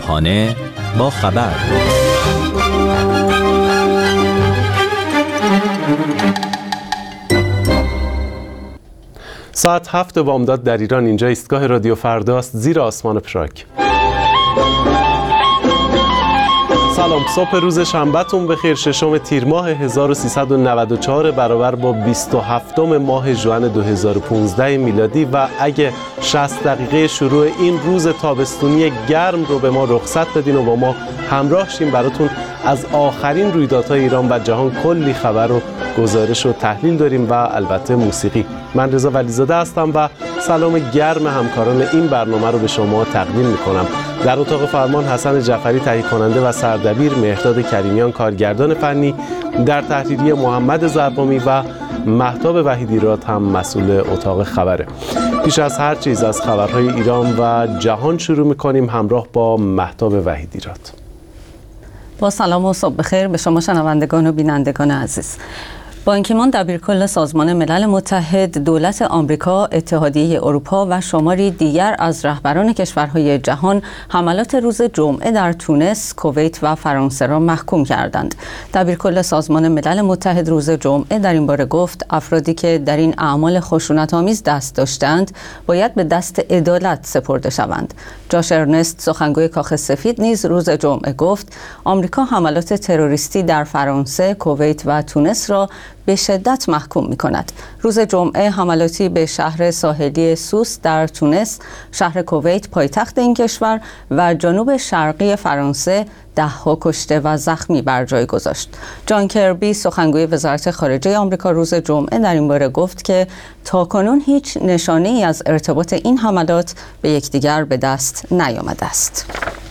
صبحانه با خبر. ساعت 7 بامداد در ایران. اینجا ایستگاه رادیو فرداست، زیر آسمان پراگ. سلام، صبح روز شنبه‌تون بخیر. ششم تیر ماه 1394 برابر با 27 ماه ژوئن 2015 میلادی و اگه 60 دقیقه شروع این روز تابستونی گرم رو به ما رخصت بدین و با ما همراه شیم، براتون از آخرین رویدادهای ایران و جهان کلی خبر و گزارش و تحلیل داریم و البته موسیقی. من رضا ولیزاده هستم و سلام گرم همکاران این برنامه رو به شما تقدیم میکنم. در اتاق فرمان حسن جعفری تهیه کننده و سردبیر، مهرداد کریمیان کارگردان فنی، در تحریریه محمد زرقامی و مهتاب وحیدیراد هم مسئول اتاق خبره. پیش از هر چیز از خبرهای ایران و جهان شروع میکنیم همراه با مهتاب وحیدیراد. با سلام و صبح بخیر به شما شنوندگان و بینندگان عزیز. بان کی مون دبیرکل سازمان ملل متحد، دولت آمریکا، اتحادیه اروپا و شماری دیگر از رهبران کشورهای جهان حملات روز جمعه در تونس، کویت و فرانسه را محکوم کردند. دبیرکل سازمان ملل متحد روز جمعه در این باره گفت افرادی که در این اعمال خشونت‌آمیز دست داشتند باید به دست عدالت سپرده شوند. جاش ارنست، سخنگوی کاخ سفید، نیز روز جمعه گفت آمریکا حملات تروریستی در فرانسه، کویت و تونس را به شدت محکوم می کند. روز جمعه حملاتی به شهر ساحلی سوس در تونس، شهر کویت پایتخت این کشور و جنوب شرقی فرانسه 10 کشته و زخمی بر جای گذاشت. جان کربی، سخنگوی وزارت خارجه آمریکا، روز جمعه در این باره گفت که تاکنون هیچ نشانه‌ای از ارتباط این حملات به یکدیگر به دست نیامده است.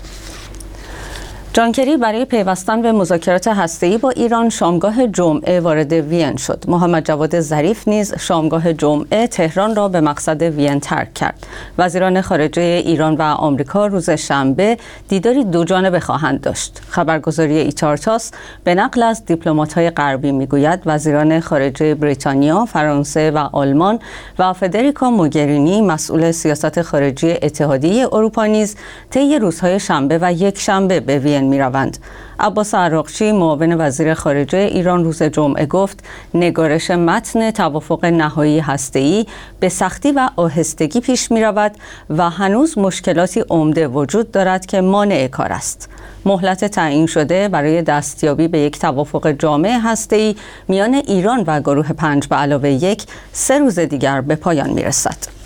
جان کری برای پیوستن به مذاکرات هسته‌ای با ایران شامگاه جمعه وارد وین شد. محمد جواد ظریف نیز شامگاه جمعه تهران را به مقصد وین ترک کرد. وزیران خارجه ایران و آمریکا روز شنبه دیداری دوجانبه خواهند داشت. خبرگزاری ایتارتاس به نقل از دیپلمات‌های غربی میگوید وزیران خارجه بریتانیا، فرانسه و آلمان و فدریکا موگرینی، مسئول سیاست خارجی اتحادیه اروپا، نیز طی روزهای شنبه و یک شنبه به وین می‌روند. عباس عراقچی، معاون وزیر خارجه ایران، روز جمعه گفت نگارش متن توافق نهایی هسته‌ای به سختی و آهستگی پیش می‌رود و هنوز مشکلاتی عمده وجود دارد که مانع کار است. مهلت تعیین شده برای دستیابی به یک توافق جامع هسته‌ای میان ایران و گروه 5+1 3 روز دیگر به پایان می‌رسد.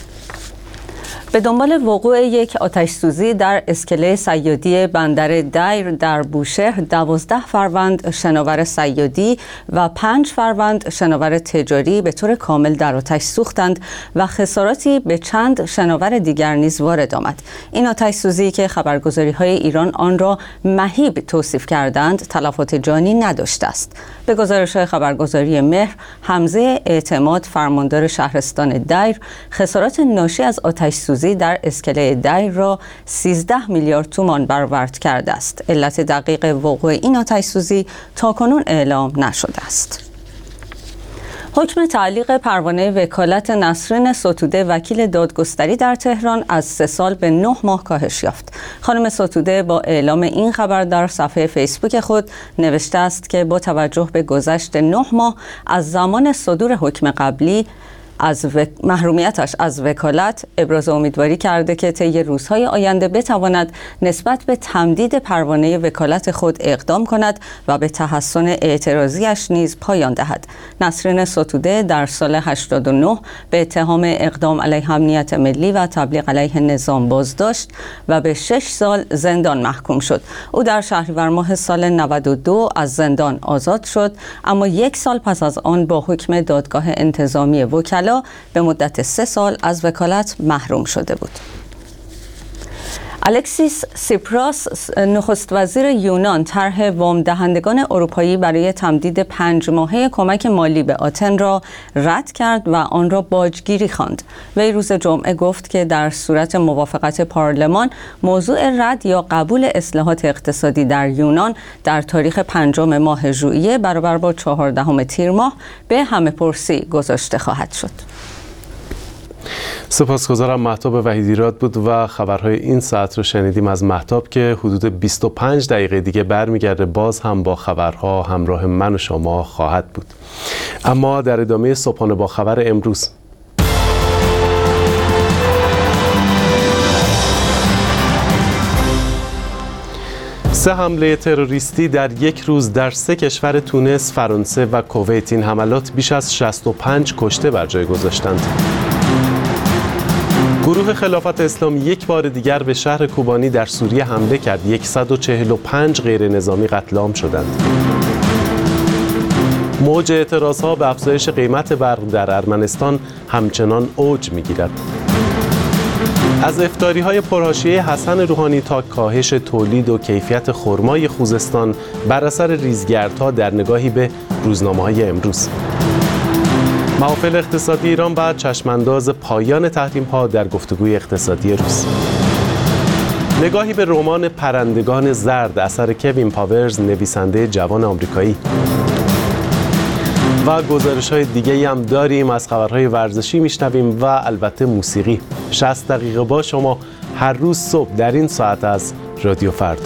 به دنبال وقوع یک آتش‌سوزی در اسکله صیادی بندر دیر در بوشهر، 12 فروند شناور صیادی و 5 فروند شناور تجاری به طور کامل در آتش سوختند و خساراتی به چند شناور دیگر نیز وارد آمد. این آتش‌سوزی که خبرگزاری‌های ایران آن را مهیب توصیف کردند، تلفات جانی نداشته است. به گزارش خبرگزاری مهر، حمزه اعتماد، فرماندار شهرستان دیر، خسارات ناشی از آتش‌سوزی در اسکله دیر را 13 میلیارد تومان برآورد کرده است. علت دقیق وقوع این آتش‌سوزی تاکنون اعلام نشده است. حکم تعلیق پروانه وکالت نسرین ستوده، وکیل دادگستری در تهران، از 3 سال به 9 ماه کاهش یافت. خانم ستوده با اعلام این خبر در صفحه فیسبوک خود نوشته است که با توجه به گذشت 9 ماه از زمان صدور حکم قبلی از محرومیتش از وکالت، ابراز امیدواری کرده که طی روزهای آینده بتواند نسبت به تمدید پروانه وکالت خود اقدام کند و به تحسن اعتراضیش نیز پایان دهد. نسرین ستوده در سال 89 به اتهام اقدام علیه امنیت ملی و تبلیغ علیه نظام بازداشت و به 6 سال زندان محکوم شد. او در شهریور ماه سال 92 از زندان آزاد شد، اما 1 سال پس از آن با حکم دادگاه انتظامی وکلا به مدت 3 سال از وکالت محروم شده بود. الکسیس سیپراس، نخست وزیر یونان، طرح وام دهندگان اروپایی برای تمدید 5 ماهه کمک مالی به آتن را رد کرد و آن را باجگیری خواند. وی روز جمعه گفت که در صورت موافقت پارلمان، موضوع رد یا قبول اصلاحات اقتصادی در یونان در تاریخ 5 ماه ژوئیه برابر با 14 تیر ماه به همه پرسی گذاشته خواهد شد. سپاسگزارم. مهتاب وحیدیراد بود و خبرهای این ساعت رو شنیدیم از مهتاب که حدود 25 دقیقه دیگه برمیگرده، باز هم با خبرها همراه من و شما خواهد بود. اما در ادامه صبحانه با خبر امروز، سه حمله تروریستی در یک روز در سه کشور تونس، فرانسه و کویت. این حملات بیش از 65 کشته بر جای گذاشتند. گروه خلافت اسلامی یک بار دیگر به شهر کوبانی در سوریه حمله کرد. 145 غیر نظامی قتل عام شدند. موج اعتراضها به افزایش قیمت برق در ارمنستان همچنان اوج می‌گیرد. از افطاری‌های پرحاشیه حسن روحانی تا کاهش تولید و کیفیت خرمای خوزستان بر اثر ریزگردها در نگاهی به روزنامه‌های امروز. محافل اقتصادی ایران و چشمانداز پایان تحریم‌ها در گفتگوی اقتصادی روز. نگاهی به رمان پرندگان زرد اثر کوین پاورز، نویسنده جوان آمریکایی. و گزارش‌های دیگه‌ای هم داریم. از خبرهای ورزشی میشنویم و البته موسیقی. 60 دقیقه با شما هر روز صبح در این ساعت از رادیو فردا.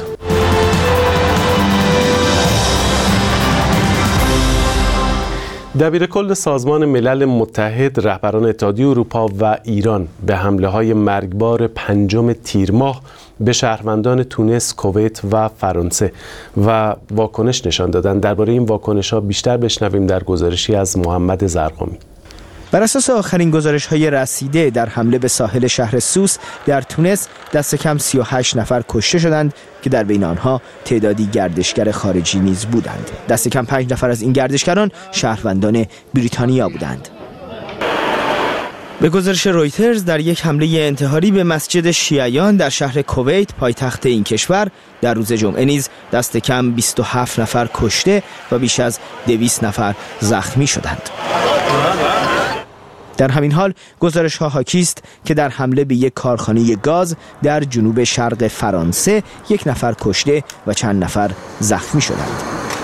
دبیرکل سازمان ملل متحد، رهبران اتحادیه اروپا و ایران به حمله‌های مرگبار 5 تیر ماه به شهروندان تونس، کویت و فرانسه و واکنش نشان دادند. درباره این واکنش‌ها بیشتر بشنویم در گزارشی از محمد زرقامی. بر اساس آخرین گزارش‌های رسیده، در حمله به ساحل شهر سوس در تونس دست کم 38 نفر کشته شدند که در بین آنها تعدادی گردشگر خارجی نیز بودند. دست کم 5 نفر از این گردشگران شهروندان بریتانیا بودند. به گزارش رویترز، در یک حمله انتحاری به مسجد شیعیان در شهر کویت، پایتخت این کشور، در روز جمعه نیز دست کم 27 نفر کشته و بیش از 200 نفر زخمی شدند. در همین حال گزارش‌ها حاکی است که در حمله به یک کارخانه گاز در جنوب شرق فرانسه 1 نفر کشته و چند نفر زخمی شدند.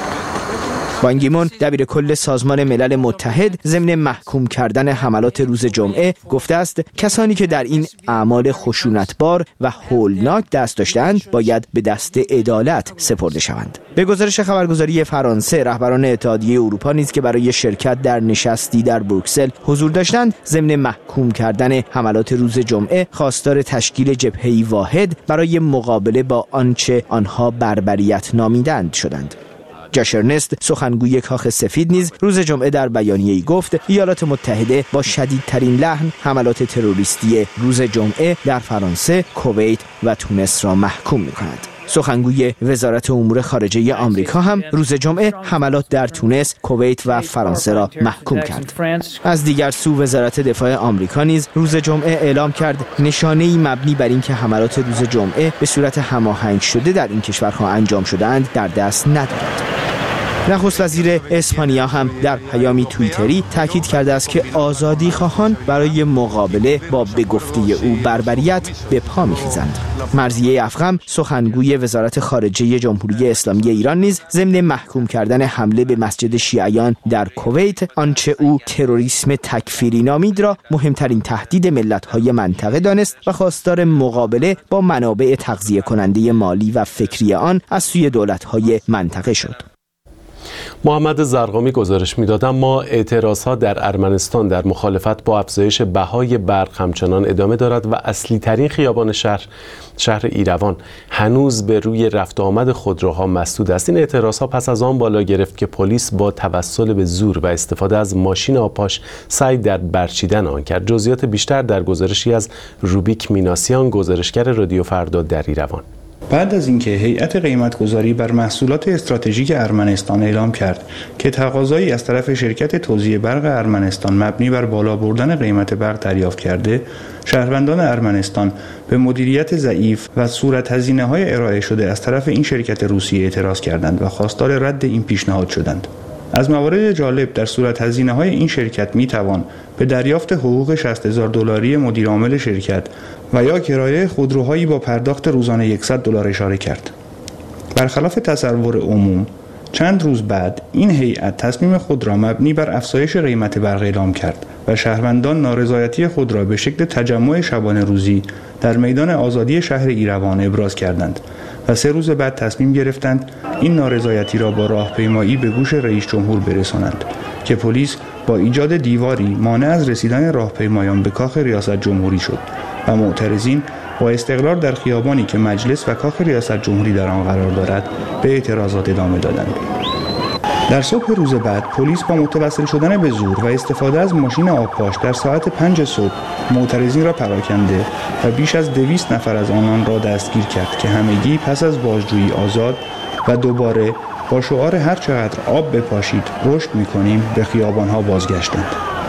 بان کی مون، دبیرکل سازمان ملل متحد، ضمن محکوم کردن حملات روز جمعه گفته است کسانی که در این اعمال خشونتبار و هولناک دست داشتند باید به دست عدالت سپرده شوند. به گزارش خبرگزاری فرانسه، رهبران اتحادیه اروپا نیز که برای شرکت در نشستی در بروکسل حضور داشتند، ضمن محکوم کردن حملات روز جمعه خواستار تشکیل جبهه‌ای واحد برای مقابله با آنچه آنها بربریت نامیدند شدند. جاشرنست، سخنگوی کاخ سفید، نیز روز جمعه در بیانیه‌ای گفت ایالات متحده با شدیدترین لحن حملات تروریستی روز جمعه در فرانسه، کویت و تونس را محکوم می‌کند. سخنگوی وزارت امور خارجه آمریکا هم روز جمعه حملات در تونس، کویت و فرانسه را محکوم کرد. از دیگر سو، وزارت دفاع آمریکا نیز روز جمعه اعلام کرد نشانه‌ای مبنی بر اینکه حملات روز جمعه به صورت هماهنگ شده در این کشورها انجام شده‌اند در دست ندارد. نخست وزیر اسپانیا هم در پیامی توییتری تاکید کرده است که آزادی خواهان برای مقابله با به گفته او بربریت به پا می‌خیزند. مرضیه افخم، سخنگوی وزارت خارجه جمهوری اسلامی ایران، نیز ضمن محکوم کردن حمله به مسجد شیعیان در کویت آنچه او تروریسم تکفیری نامید را مهمترین تهدید ملت‌های منطقه دانست و خواستار مقابله با منابع تغذیه کننده مالی و فکری آن از سوی دولت‌های منطقه شد. محمد زرقامی گزارش می‌داد. اما اعتراضها در ارمنستان در مخالفت با افزایش بهای برق همچنان ادامه دارد و اصلی ترین خیابان شهر ایروان هنوز به روی رفت و آمد خودروها مسدود است. این اعتراضها پس از آن بالا گرفت که پلیس با توسل به زور و استفاده از ماشین آبپاش سعی در برچیدن آن کرد. جزئیات بیشتر در گزارشی از روبیک میناسیان، گزارشگر رادیو فردا در ایروان. بعد از اینکه هیئت قیمت‌گذاری بر محصولات استراتژیک ارمنستان اعلام کرد که تقاضایی از طرف شرکت توزیع برق ارمنستان مبنی بر بالا بردن قیمت برق دریافت کرده، شهروندان ارمنستان به مدیریت ضعیف و صورت هزینه‌های ارائه شده از طرف این شرکت روسیه اعتراض کردند و خواستار رد این پیشنهاد شدند. از موارد جالب در صورت هزینه‌های این شرکت می‌توان به دریافت حقوق $60,000 مدیرعامل شرکت و یا کرایه خودروهایی با پرداخت روزانه $100 اشاره کرد. برخلاف تصور عموم، چند روز بعد این هیئت تصمیم خود را مبنی بر افزایش قیمت برق اعلام کرد و شهروندان نارضایتی خود را به شکل تجمع شبانه روزی در میدان آزادی شهر ایروان ابراز کردند و 3 روز بعد تصمیم گرفتند این نارضایتی را با راهپیمایی به گوش رئیس جمهور برسانند که پلیس با ایجاد دیواری مانع از رسیدن راهپیمایان به کاخ ریاست جمهوری شد و معترضین با استقرار در خیابانی که مجلس و کاخ ریاست جمهوری در آن قرار دارد به اعتراضات ادامه دادند. در صبح روز بعد پلیس با متوسل شدن به زور و استفاده از ماشین آبپاش در ساعت 5 صبح معترضین را پراکنده و بیش از 200 نفر از آنان را دستگیر کرد که همگی پس از بازجویی آزاد و دوباره با شعار هر چقدر آب بپاشید رشد می‌کنیم به خیابان‌ها بازگشتند.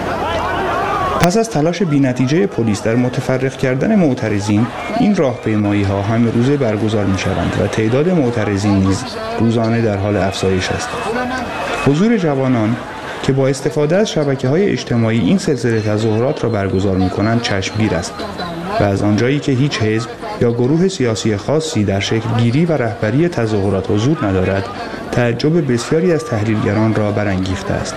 پس از تلاش بی‌نتیجه پلیس در متفرق کردن معترضین، این راهپیمایی‌ها همه روزه برگزار می‌شوند و تعداد معترضین نیز روزانه در حال افزایش است. حضور جوانان که با استفاده از شبکه‌های اجتماعی این سلسله تظاهرات را برگزار می‌کنند چشمگیر است و از آنجایی که هیچ حزب یا گروه سیاسی خاصی در شکل گیری و رهبری تظاهرات حضور ندارد، تعجب بسیاری از تحلیلگران را برانگیخته است.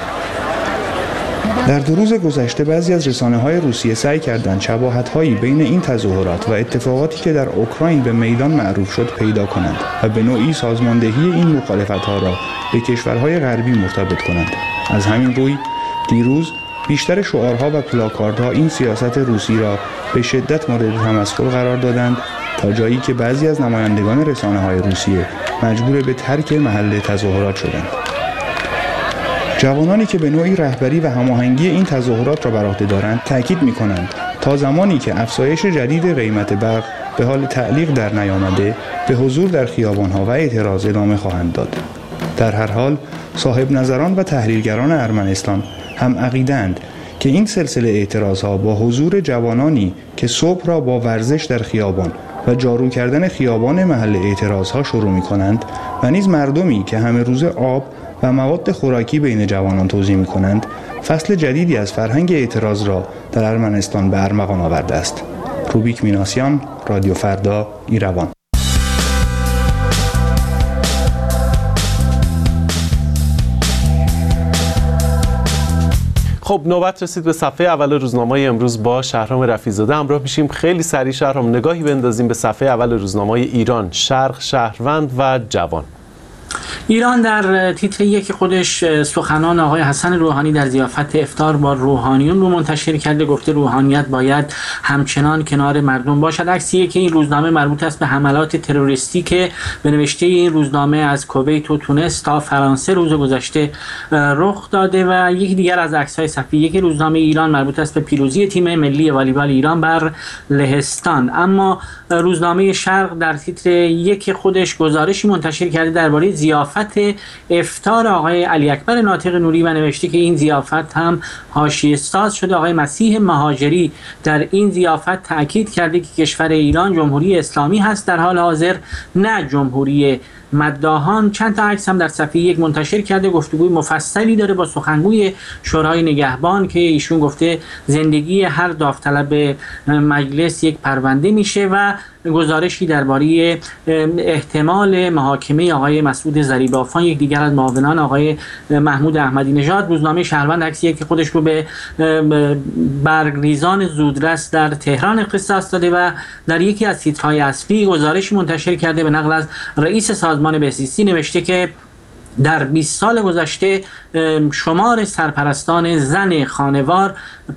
در 2 روز گذشته بعضی از رسانه‌های روسیه سعی کردند شباهت‌هایی بین این تظاهرات و اتفاقاتی که در اوکراین به میدان معروف شد پیدا کنند و به نوعی سازماندهی این مخالفت‌ها را به کشورهای غربی مرتبط کنند. از همین روی دیروز بیشتر شعارها و پلاکاردها این سیاست روسی را به شدت مورد تمسخر قرار دادند تا جایی که بعضی از نمایندگان رسانه‌های روسیه مجبور به ترک محل تظاهرات شدند. جوانانی که به نوعی رهبری و هماهنگی این تظاهرات را بر عهده دارند تاکید می‌کنند تا زمانی که افزایش جدید قیمت برق به حال تعلیق در نیامده به حضور در خیابان‌ها و اعتراض ادامه خواهند داد. در هر حال صاحب نظران و تحلیلگران ارمنستان هم عقیده‌اند که این سلسله اعتراضها با حضور جوانانی که صبح را با ورزش در خیابان و جارو کردن خیابان محل اعتراضها شروع می‌کنند و نیز مردمی که همه روز آب و مواد خوراکی بین جوانان توزیع می‌کنند، فصل جدیدی از فرهنگ اعتراض را در ارمنستان به ارمغان آورده است. روبیک میناسیان، رادیو فردا، ایروان. خب نوبت رسید به صفحه اول روزنامه امروز با شهرام رفیع‌زاده همراه میشیم. خیلی سریع شهرام نگاهی بندازیم به صفحه اول روزنامه ایران، شرق، شهروند و جوان. ایران در تیتر 1 خودش سخنان آقای حسن روحانی در ضیافت افطار با روحانیون رو منتشر کرده. گفته روحانیت باید همچنان کنار مردم باشد. عکسیه که این روزنامه مربوط است به حملات تروریستی که به نوشته این روزنامه از کویت و تونس تا فرانسه روز گذشته رخ داده و یکی دیگر از عکس‌های صفحه 1 روزنامه ایران مربوط است به پیروزی تیم ملی والیبال ایران بر لهستان. اما روزنامه شرق در تیتر 1 خودش گزارشی منتشر کرده درباره ضیافت افطار آقای علی اکبر ناطق نوری و نوشته که این ضیافت هم حاشیه‌ساز شده. آقای مسیح مهاجری در این ضیافت تاکید کرده که کشور ایران جمهوری اسلامی هست در حال حاضر، نه جمهوری مداحان. چند تا عکس هم در صفحه 1 منتشر کرده. گفتگوی مفصلی داره با سخنگوی شورای نگهبان که ایشون گفته زندگی هر داوطلب مجلس یک پرونده میشه و گزارشی درباره احتمال محاکمه آقای مسعود ضریب‌آفان، یک دیگر از معاونان آقای محمود احمدی نژاد. روزنامه شهروند عکسیه که خودش رو به برگریزان زودرس در تهران اختصاص داده و در یکی از تیترهای اصلی گزارشی منتشر کرده به نقل از رئیس سازمان بهزیستی نوشته که در 20 سال گذشته شمار سرپرستان زن خانوار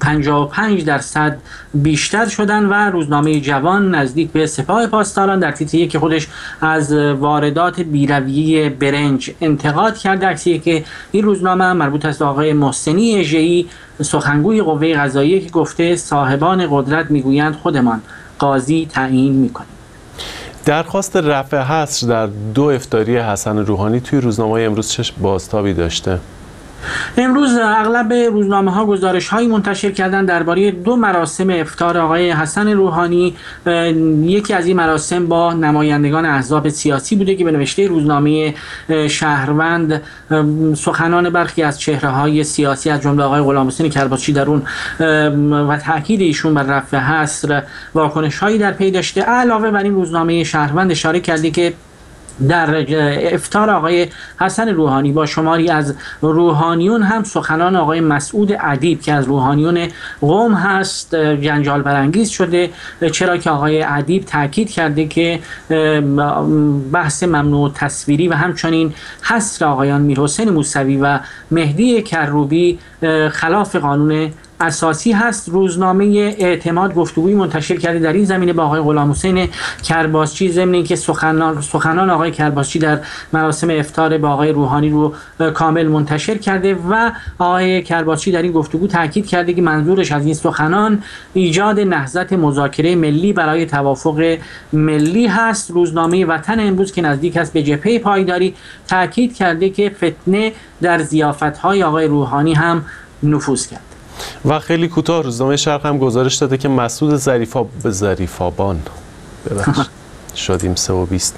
55% بیشتر شدن و روزنامه جوان نزدیک به سپاه پاسداران در تیتر 1 خودش از واردات بی‌رویه برنج انتقاد کرده. عکسیه که این روزنامه مربوط است به آقای محسنی اژه‌ای، سخنگوی قوه قضاییه که گفته صاحبان قدرت میگویند خودمان قاضی تعیین میکنیم. درخواست رفع حصر در 2 افطاری حسن روحانی توی روزنامه امروز چه بازتابی داشته؟ امروز اغلب روزنامه‌ها گزارش‌هایی منتشر کردن درباره 2 مراسم افطار آقای حسن روحانی. یکی از این مراسم با نمایندگان احزاب سیاسی بوده که به نوشته روزنامه شهروند سخنان برخی از چهره‌های سیاسی از جمله آقای غلامحسین کرباسچی در اون و تاکید ایشون بر رفع حصر واکنش‌هایی در پی داشته. علاوه بر این روزنامه شهروند اشاره کرده که در افطار آقای حسن روحانی با شماری از روحانیون هم سخنان آقای مسعود ادیب که از روحانیون قم هست جنجال برانگیز شده، چرا که آقای ادیب تاکید کرده که بحث ممنوع تصویری و همچنین حصر آقایان میرحسین موسوی و مهدی کروبی خلاف قانون اساسی هست. روزنامه اعتماد گفتگویی منتشر کرده در این زمینه با آقای غلامحسین کرباسچی، ضمن اینکه سخنان آقای کرباسچی در مراسم افطار با آقای روحانی رو کامل منتشر کرده و آقای کرباسچی در این گفتگو تاکید کرده که منظورش از این سخنان ایجاد نهضت مذاکره ملی برای توافق ملی هست. روزنامه وطن امروز که نزدیک است به جبهه پایداری تاکید کرده که فتنه در ضیافت‌های آقای روحانی هم نفوذ کرد. و خیلی کوتاه روزنامه شرق هم گزارش داده که مسعود ظریفابان شدیم 3:20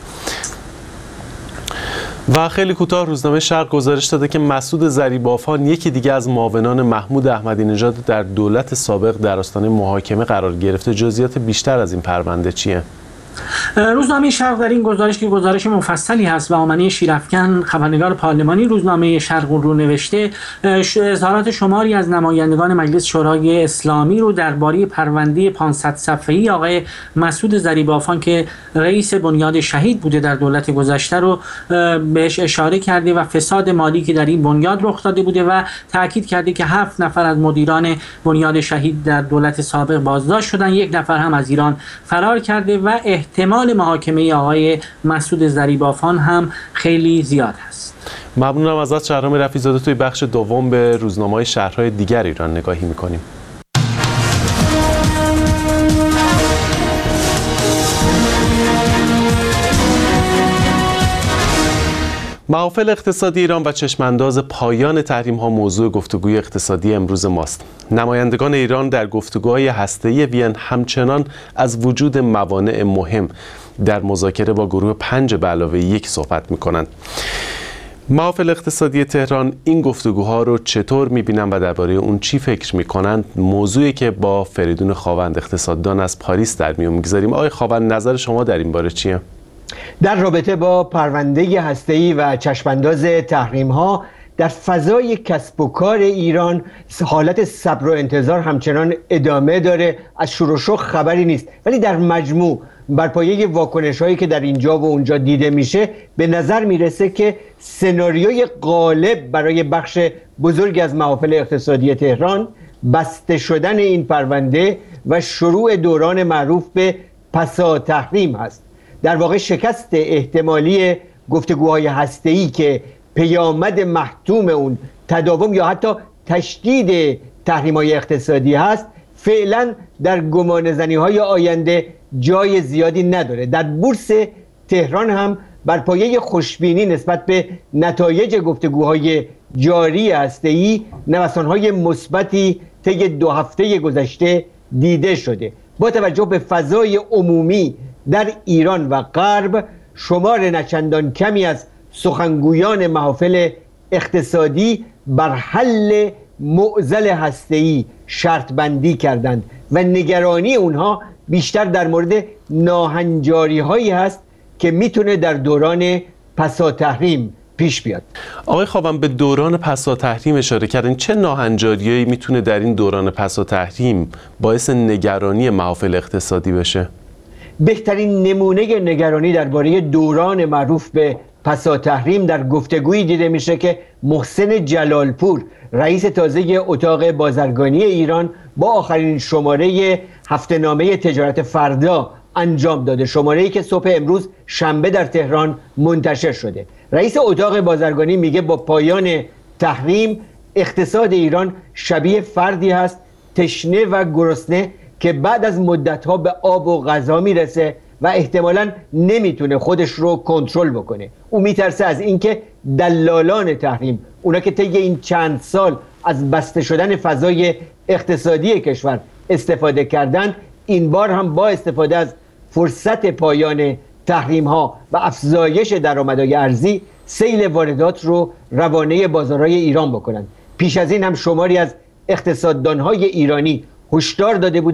و خیلی کوتاه روزنامه شرق گزارش داده که مسعود ظریفابان یکی دیگه از معاونان محمود احمدی نژاد در دولت سابق در آستانه محاکمه قرار گرفته. جزئیات بیشتر از این پرونده چیه؟ روزنامه شرق در این گزارش که گزارش مفصلی هست و آمنه شیرافکن خبرنگار پارلمانی روزنامه شرق رو نوشته، اظهارات شماری از نمایندگان مجلس شورای اسلامی رو درباره پرونده 500 صفحه‌ای آقای مسعود ظریفابان که رئیس بنیاد شهید بوده در دولت گذشته رو بهش اشاره کرده و فساد مالی که در این بنیاد رخ داده بوده و تاکید کرده که 7 نفر از مدیران بنیاد شهید در دولت سابق بازداشت شدن، 1 نفر هم از ایران فرار کرده و احتمال محاکمه آقای مسعود ظریفابان هم خیلی زیاد است. ممنونم ازت شهرام رفیع‌زاده. توی بخش دوم به روزنامه‌های شهرهای دیگر ایران نگاهی می‌کنیم. محافل اقتصادی ایران و چشمانداز پایان تحریم‌ها موضوع گفتگوی اقتصادی امروز ماست. نمایندگان ایران در گفتگوهای هسته‌ای وین همچنان از وجود موانع مهم در مذاکره با گروه 5+1 صحبت می‌کنند. محافل اقتصادی تهران این گفتگوها رو چطور می‌بینند و درباره اون چی فکر می‌کنند؟ موضوعی که با فریدون خاوند اقتصاددان از پاریس در میون می‌گذاریم. آقای خاوند، نظر شما در این باره چیه؟ در رابطه با پرونده هسته‌ای و چشمانداز تحریم‌ها در فضای کسب و کار ایران حالت صبر و انتظار همچنان ادامه داره. از شور و شوق خبری نیست، ولی در مجموع بر پایه واکنش‌هایی که در اینجا و اونجا دیده میشه به نظر میرسه که سناریوی غالب برای بخش بزرگی از محافل اقتصادی تهران بسته شدن این پرونده و شروع دوران معروف به پسا تحریم هست. در واقع شکست احتمالی گفتگوهای هسته‌ای که پیامد محتوم اون تداوم یا حتی تشدید تحریم‌های اقتصادی هست فعلا در گمانه‌زنی‌های آینده جای زیادی نداره. در بورس تهران هم بر پایه خوشبینی نسبت به نتایج گفتگوهای جاری هسته‌ای نوسان‌های مثبتی طی 2 هفته گذشته دیده شده. با توجه به فضای عمومی در ایران و غرب، شمار نچندان کمی از سخنگویان محافل اقتصادی بر حل معضل هسته‌ای شرط بندی کردند و نگرانی اونها بیشتر در مورد ناهنجاری هایی هست که میتونه در دوران پسا تحریم پیش بیاد. آقای خاوند، به دوران پسا تحریم اشاره کردن. چه ناهنجاریایی میتونه در این دوران پسا تحریم باعث نگرانی محافل اقتصادی بشه؟ بهترین نمونه نگرانی درباره دوران معروف به پسا تحریم در گفتگویی دیده میشه که محسن جلالپور، رئیس تازه اتاق بازرگانی ایران، با آخرین شماره هفته‌نامه تجارت فردا انجام داده. شماره‌ای که صبح امروز شنبه در تهران منتشر شده. رئیس اتاق بازرگانی میگه با پایان تحریم اقتصاد ایران شبیه فردی هست تشنه و گرسنه که بعد از مدت‌ها به آب و غذا میرسه و احتمالاً نمیتونه خودش رو کنترل بکنه. او میترسه از اینکه دلالان تحریم، اونا که طی این چند سال از بسته شدن فضای اقتصادی کشور استفاده کردند، این بار هم با استفاده از فرصت پایان تحریم‌ها و افزایش درآمدهای ارزی سیل واردات رو روانه بازارهای ایران بکنند. پیش از این هم شماری از اقتصاددان‌های ایرانی هشدار داده بودند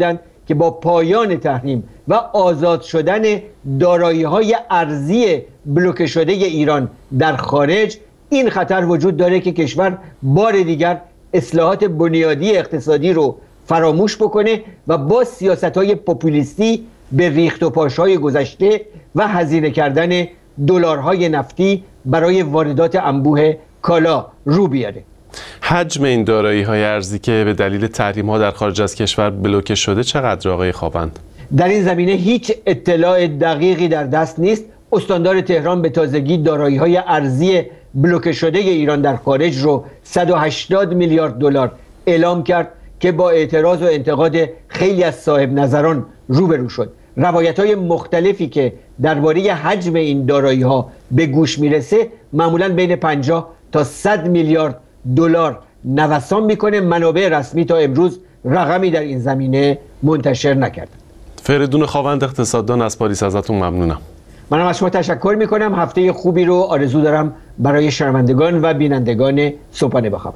که با پایان تحریم و آزاد شدن دارایی‌های ارزی بلوکه شده ایران در خارج این خطر وجود داره که کشور بار دیگر اصلاحات بنیادی اقتصادی رو فراموش بکنه و با سیاست‌های پوپولیستی به ریخت و پاش‌های گذشته و هزینه کردن دلارهای نفتی برای واردات انبوه کالا رو بیاره. حجم این دارایی‌های ارزی که به دلیل تحریم‌ها در خارج از کشور بلوکه شده چقدر آقای خوابند؟ در این زمینه هیچ اطلاع دقیقی در دست نیست. استاندار تهران به تازگی دارایی‌های ارزی بلوکه شده ایران در خارج رو 180 میلیارد دلار اعلام کرد که با اعتراض و انتقاد خیلی از صاحب نظران روبرو شد. روایت‌های مختلفی که درباره حجم این دارایی‌ها به گوش میرسه معمولاً بین 50 تا 100 میلیارد دلار نوسان میکنه. منابع رسمی تا امروز رقمی در این زمینه منتشر نکردند. فریدون خاوند، اقتصاددان از پاریس، ازتون ممنونم. منم از شما تشکر میکنم. هفته خوبی رو آرزو دارم برای شنوندگان و بینندگان صبحانه با خبر.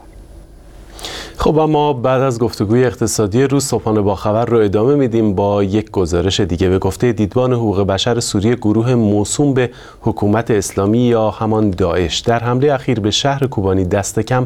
خب اما بعد از گفتگوی اقتصادی روز، صبحانه با خبر رو ادامه میدیم با یک گزارش دیگه. به گفته دیدبان حقوق بشر سوریه، گروه موسوم به حکومت اسلامی یا همان داعش در حمله اخیر به شهر کوبانی دست کم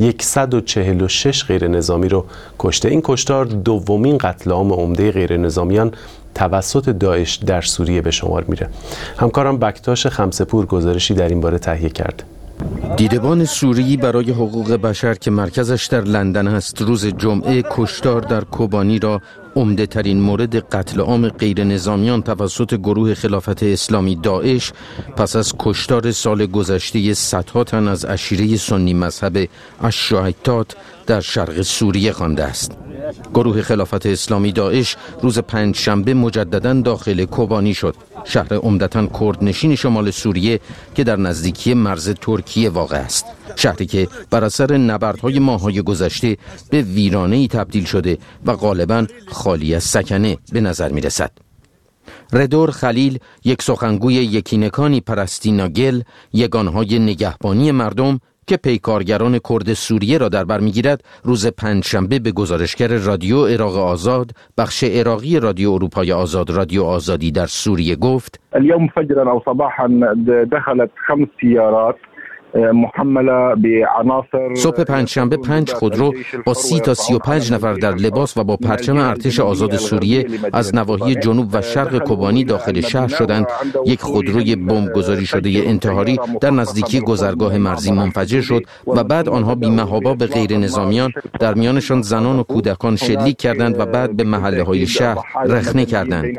146 غیر نظامی رو کشته. این کشتار دومین قتل عام عمده غیر نظامیان توسط داعش در سوریه به شمار میره. همکارم بکتاش خمسه‌پور گزارشی در این باره تهیه کرد. دیدبان سوریی برای حقوق بشر که مرکزش در لندن است، روز جمعه کشتار در کوبانی را عمده ترین مورد قتل عام غیر نظامیان توسط گروه خلافت اسلامی داعش پس از کشتار سال گذشته صدها تن از عشیره سنی مذهب الشیعیات در شرق سوریه خوانده است. گروه خلافت اسلامی داعش روز پنجشنبه مجدداً داخل کوبانی شد، شهر عمدتاً کردنشین شمال سوریه که در نزدیکی مرز ترکیه واقع است. شهری که بر اثر نبردهای ماه‌های گذشته به ویرانه‌ای تبدیل شده و غالباً خالی از سکنه به نظر می‌رسد. ردور خلیل، یک سخنگوی یکینکانی پرستیناگل، یگانهای نگهبانی مردم که پیکارگران کرد سوریه را در بر می‌گیرد، روز پنجشنبه به گزارشگر رادیو عراق آزاد، بخش عراقی رادیو اروپای آزاد، رادیو آزادی در سوریه گفت: اليوم فجرا او صباحا دخلت 5 سيارات محمله بعناصر. صبح پنجشنبه 5 خودرو با 30 تا 35 نفر در لباس و با پرچم ارتش آزاد سوریه از نواحی جنوب و شرق کوبانی داخل شهر شدند. یک خودروی بمبگذاری شده انتحاری در نزدیکی گذرگاه مرزی منفجر شد و بعد آنها بی‌محابا به غیر نظامیان، در میانشان زنان و کودکان، شلیک کردند و بعد به محله‌های شهر رخنه کردند.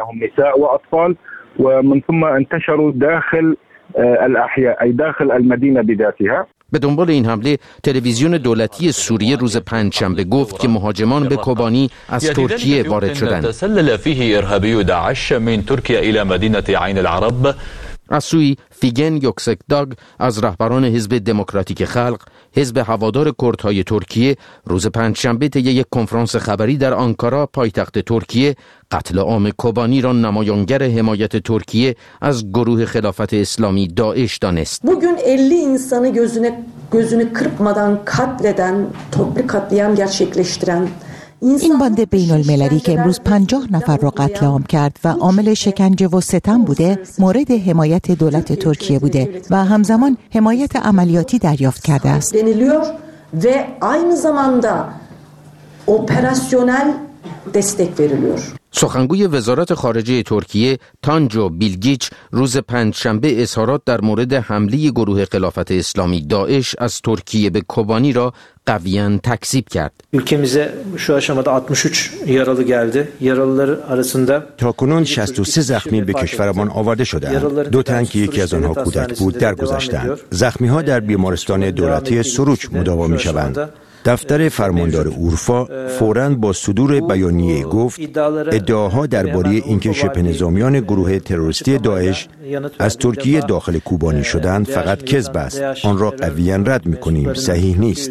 و من ثم انتشروا داخل الاحياء ای داخل المدینه بذاتها. به دنبال این حمله تلویزیون دولتی سوریه روز پنجشنبه گفت که مهاجمان به کوبانی از ترکیه وارد شدند. تسلل فيه ارهابي داعش من ترکیه الى مدینه عین العرب. از سوی فیگن یوکسکداگ از رهبران حزب دموکراتیک خلق، حزب هوادار کردهای ترکیه، روز پنجشنبه طی یک کنفرانس خبری در آنکارا، پایتخت ترکیye، قتل عام کوبانی را نمایانگر حمایت ترکیه از گروه خلافت اسلامی داعش دانست. Bugün 50 insanı gözünü kırpmadan katleden, toplu katliam gerçekleştiren این باند بین المللی که امروز 50 نفر را قتل عام کرد و عامل شکنجه و ستم بوده، مورد حمایت دولت ترکیه بوده و همزمان حمایت عملیاتی دریافت کرده است. ve aynı zamanda operasyonel destek veriliyor. سخنگوی وزارت خارجه ترکیه تانجو بیلگیچ روز پنجشنبه eظهارات در مورد حمله گروه خلافت اسلامی داعش از ترکیه به کوبانی را قویاً تکذیب کرد. Ülkemize şu aşamada 63 yaralı geldi. Yaralılar arasında تاکنون 63 زخمی به کشورمان آورده شدند. 2 تن که یکی از آنها کودک بود درگذشتند. زخمی‌ها در بیمارستان دولتی سروچ مداوا می‌شوند. دفتر فرماندار اورفا فوراً با صدور بیانیه گفت ادعاها درباره اینکه شبه نظامیان گروه تروریستی داعش از ترکیه داخل کوبانی شدند فقط کذب است. آن را قویاً رد می‌کنیم. صحیح نیست.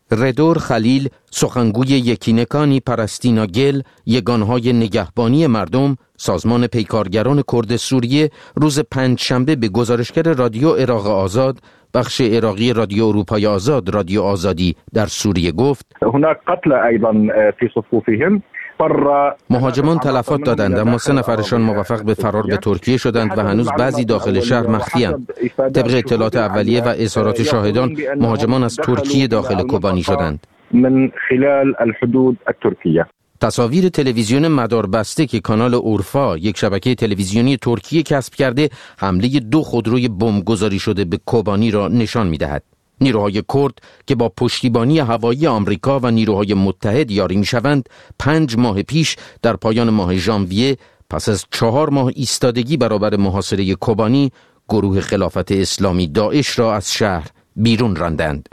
ردور خلیل، سخنگوی یکینکانی پرستینا گل، یگانهای نگهبانی مردم، سازمان پیکارگران کرد سوریه، روز پنجشنبه به گزارشگر رادیو عراق آزاد، بخش عراقی رادیو اروپای آزاد، رادیو آزادی در سوریه گفت: هناك قتل ايضا في صفوفهم. مهاجمان تلفات دادند، اما 3 نفرشان موفق به فرار به ترکیه شدند و هنوز بعضی داخل شهر مخفی‌اند. طبق اطلاعات اولیه و اظهارات شاهدان، مهاجمان از ترکیه داخل کوبانی شدند. من خلال الحدود الترکیه. تصاویر تلویزیون مداربسته که کانال اورفا، یک شبکه تلویزیونی ترکیه کسب کرده، حمله 2 خودروی بمبگذاری شده به کوبانی را نشان می‌دهد. نیروهای کرد که با پشتیبانی هوایی آمریکا و نیروهای متحد یاری می‌شوند، 5 ماه پیش در پایان ماه ژانویه، پس از 4 ماه ایستادگی برابر محاصره کوبانی، گروه خلافت اسلامی داعش را از شهر بیرون راندند.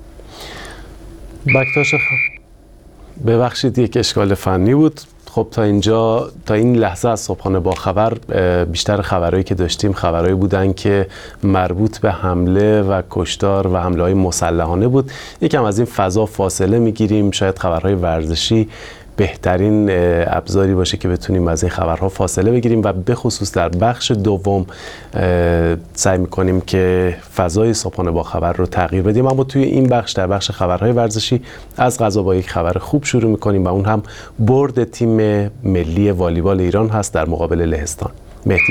بکتاش ببخشید، یک اشکال فنی بود. خب تا این لحظه از صبحانه با خبر بیشتر خبرهایی که داشتیم خبرهایی بودن که مربوط به حمله و کشتار و حمله‌های مسلحانه بود. یکم از این فضا فاصله میگیریم، شاید خبرهای ورزشی بهترین ابزاری باشه که بتونیم از این خبرها فاصله بگیریم و به خصوص در بخش دوم سعی میکنیم که فضای صبحانه با خبر رو تغییر بدیم. اما توی این بخش، در بخش خبرهای ورزشی، از قضا با یک خبر خوب شروع میکنیم و اون هم برد تیم ملی والیبال ایران هست در مقابل لهستان. مهدی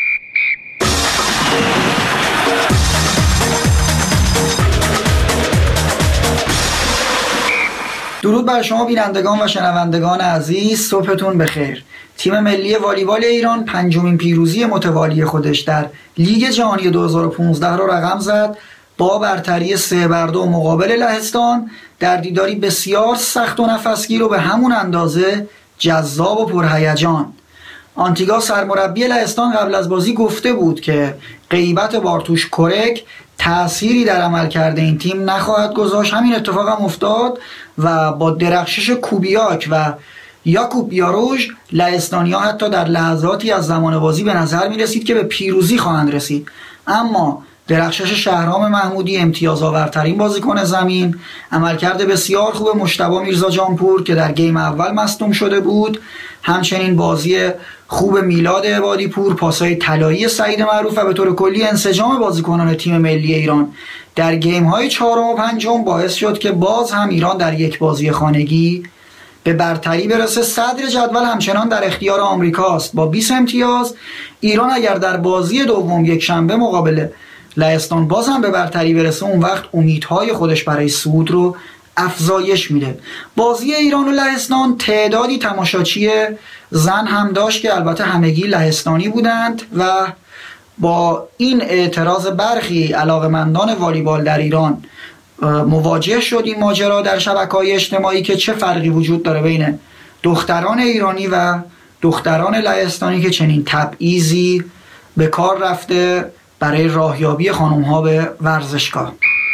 درود بر شما بینندگان و شنوندگان عزیز، صبحتون بخیر. تیم ملی والیبال ایران 5مین پیروزی متوالی خودش در لیگ جهانی 2015 را رقم زد با برتری 3-2 مقابل لهستان در دیداری بسیار سخت و نفسگیر و به همون اندازه جذاب و پرهیجان. آنتیگا سرمربی لهستان قبل از بازی گفته بود که غیبت بارتوش کورک تأثیری در عملکرد این تیم نخواهد گذاشت. همین اتفاق هم افتاد و با درخشش کوبیاک و یاکوب بیاروژ لهستانی‌ها حتی در لحظاتی از زمان بازی به نظر می رسید که به پیروزی خواهند رسید، اما درخشش شهرام محمودی، امتیاز آورترین بازیکن زمین، عملکرد بسیار خوب مجتبی میرزا جانپور که در گیم اول مصدوم شده بود، همچنین بازی خوب میلاد عبادی پور، پاسای طلایی سعید معروف و به طور کلی انسجام بازیکنان تیم ملی ایران در گیم های 4 و 5 باعث شد که باز هم ایران در یک بازی خانگی به برتری برسه. صدر جدول همچنان در اختیار آمریکاست با 20 امتیاز. ایران اگر در بازی دوم یک شنبه مقابل لهستان باز هم به برتری برسه، اون وقت امیدهای خودش برای صعود رو افزایش میده. بازی ایران و لهستان تعدادی تماشاچی زن هم داشت که البته همگی لهستانی بودند و با این اعتراض برخی علاقه‌مندان والیبال در ایران مواجه شد این ماجرا در شبکه‌های اجتماعی که چه فرقی وجود داره بین دختران ایرانی و دختران لهستانی که چنین تبعیضی به کار رفته برای راهیابی خانم‌ها به ورزشگاه.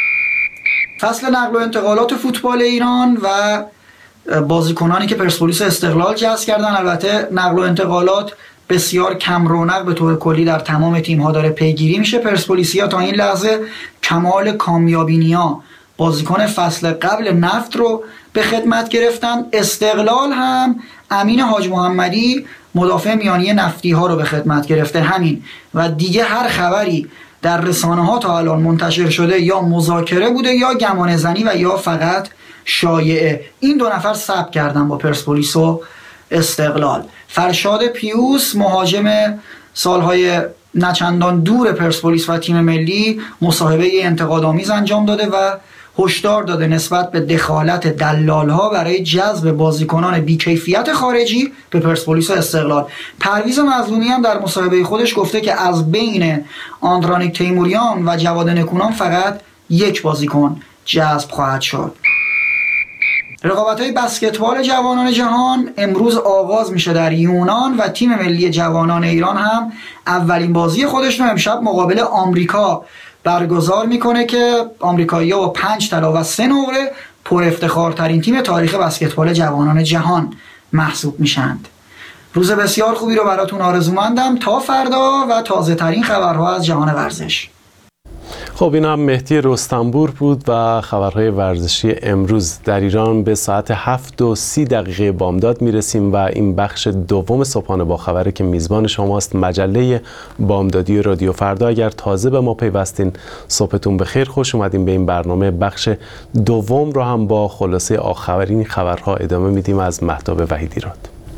فصل نقل و انتقالات فوتبال ایران و بازیکنانی که پرسپولیس استقلال جذب کردن، البته نقل و انتقالات بسیار کم رونق به طور کلی در تمام تیم‌ها داره پیگیری میشه. پرسپولیسیا تا این لحظه کمال کامیابینیا، بازیکن فصل قبل نفت رو به خدمت گرفتن. استقلال هم امین حاج محمدی مدافع میانی نفتی ها رو به خدمت گرفته. همین و دیگه هر خبری در رسانه ها تا الان منتشر شده یا مذاکره بوده یا گمان زنی و یا فقط شایعه. این 2 نفر ثبت کردن با پرسپولیس و استقلال. فرشاد پیوس مهاجم سالهای نچندان دور پرسپولیس و تیم ملی مصاحبه انتقادآمیز انجام داده و هشدار داده نسبت به دخالت دلال‌ها برای جذب بازیکنان بی‌کیفیت خارجی به پرسپولیس و استقلال. پرویز مظلومی هم در مصاحبه خودش گفته که از بین آندرانیک تیموریان و جواد نکونام فقط 1 بازیکن جذب خواهد شد. رقابت‌های بسکتبال جوانان جهان امروز آغاز میشه در یونان و تیم ملی جوانان ایران هم اولین بازی خودش رو امشب مقابل آمریکا برگزار میکنه که آمریکایی‌ها با 5 طلا و 3 نقره پر افتخارترین تیم تاریخ بسکتبال جوانان جهان محسوب میشند. روز بسیار خوبی رو براتون آرزومندم تا فردا و تازه ترین خبرها از جهان ورزش. خب این هم مهدی رستنبور بود و خبرهای ورزشی امروز. در ایران به ساعت 7:30 بامداد میرسیم و این بخش دوم صبحانه با خبره که میزبان شماست مجله بامدادی رادیو فردا. اگر تازه به ما پیوستین صبحتون بخیر، خوش اومدین به این برنامه. بخش دوم رو هم با خلاصه آخرین خبرها ادامه میدیم از مهتاب وحیدیراد.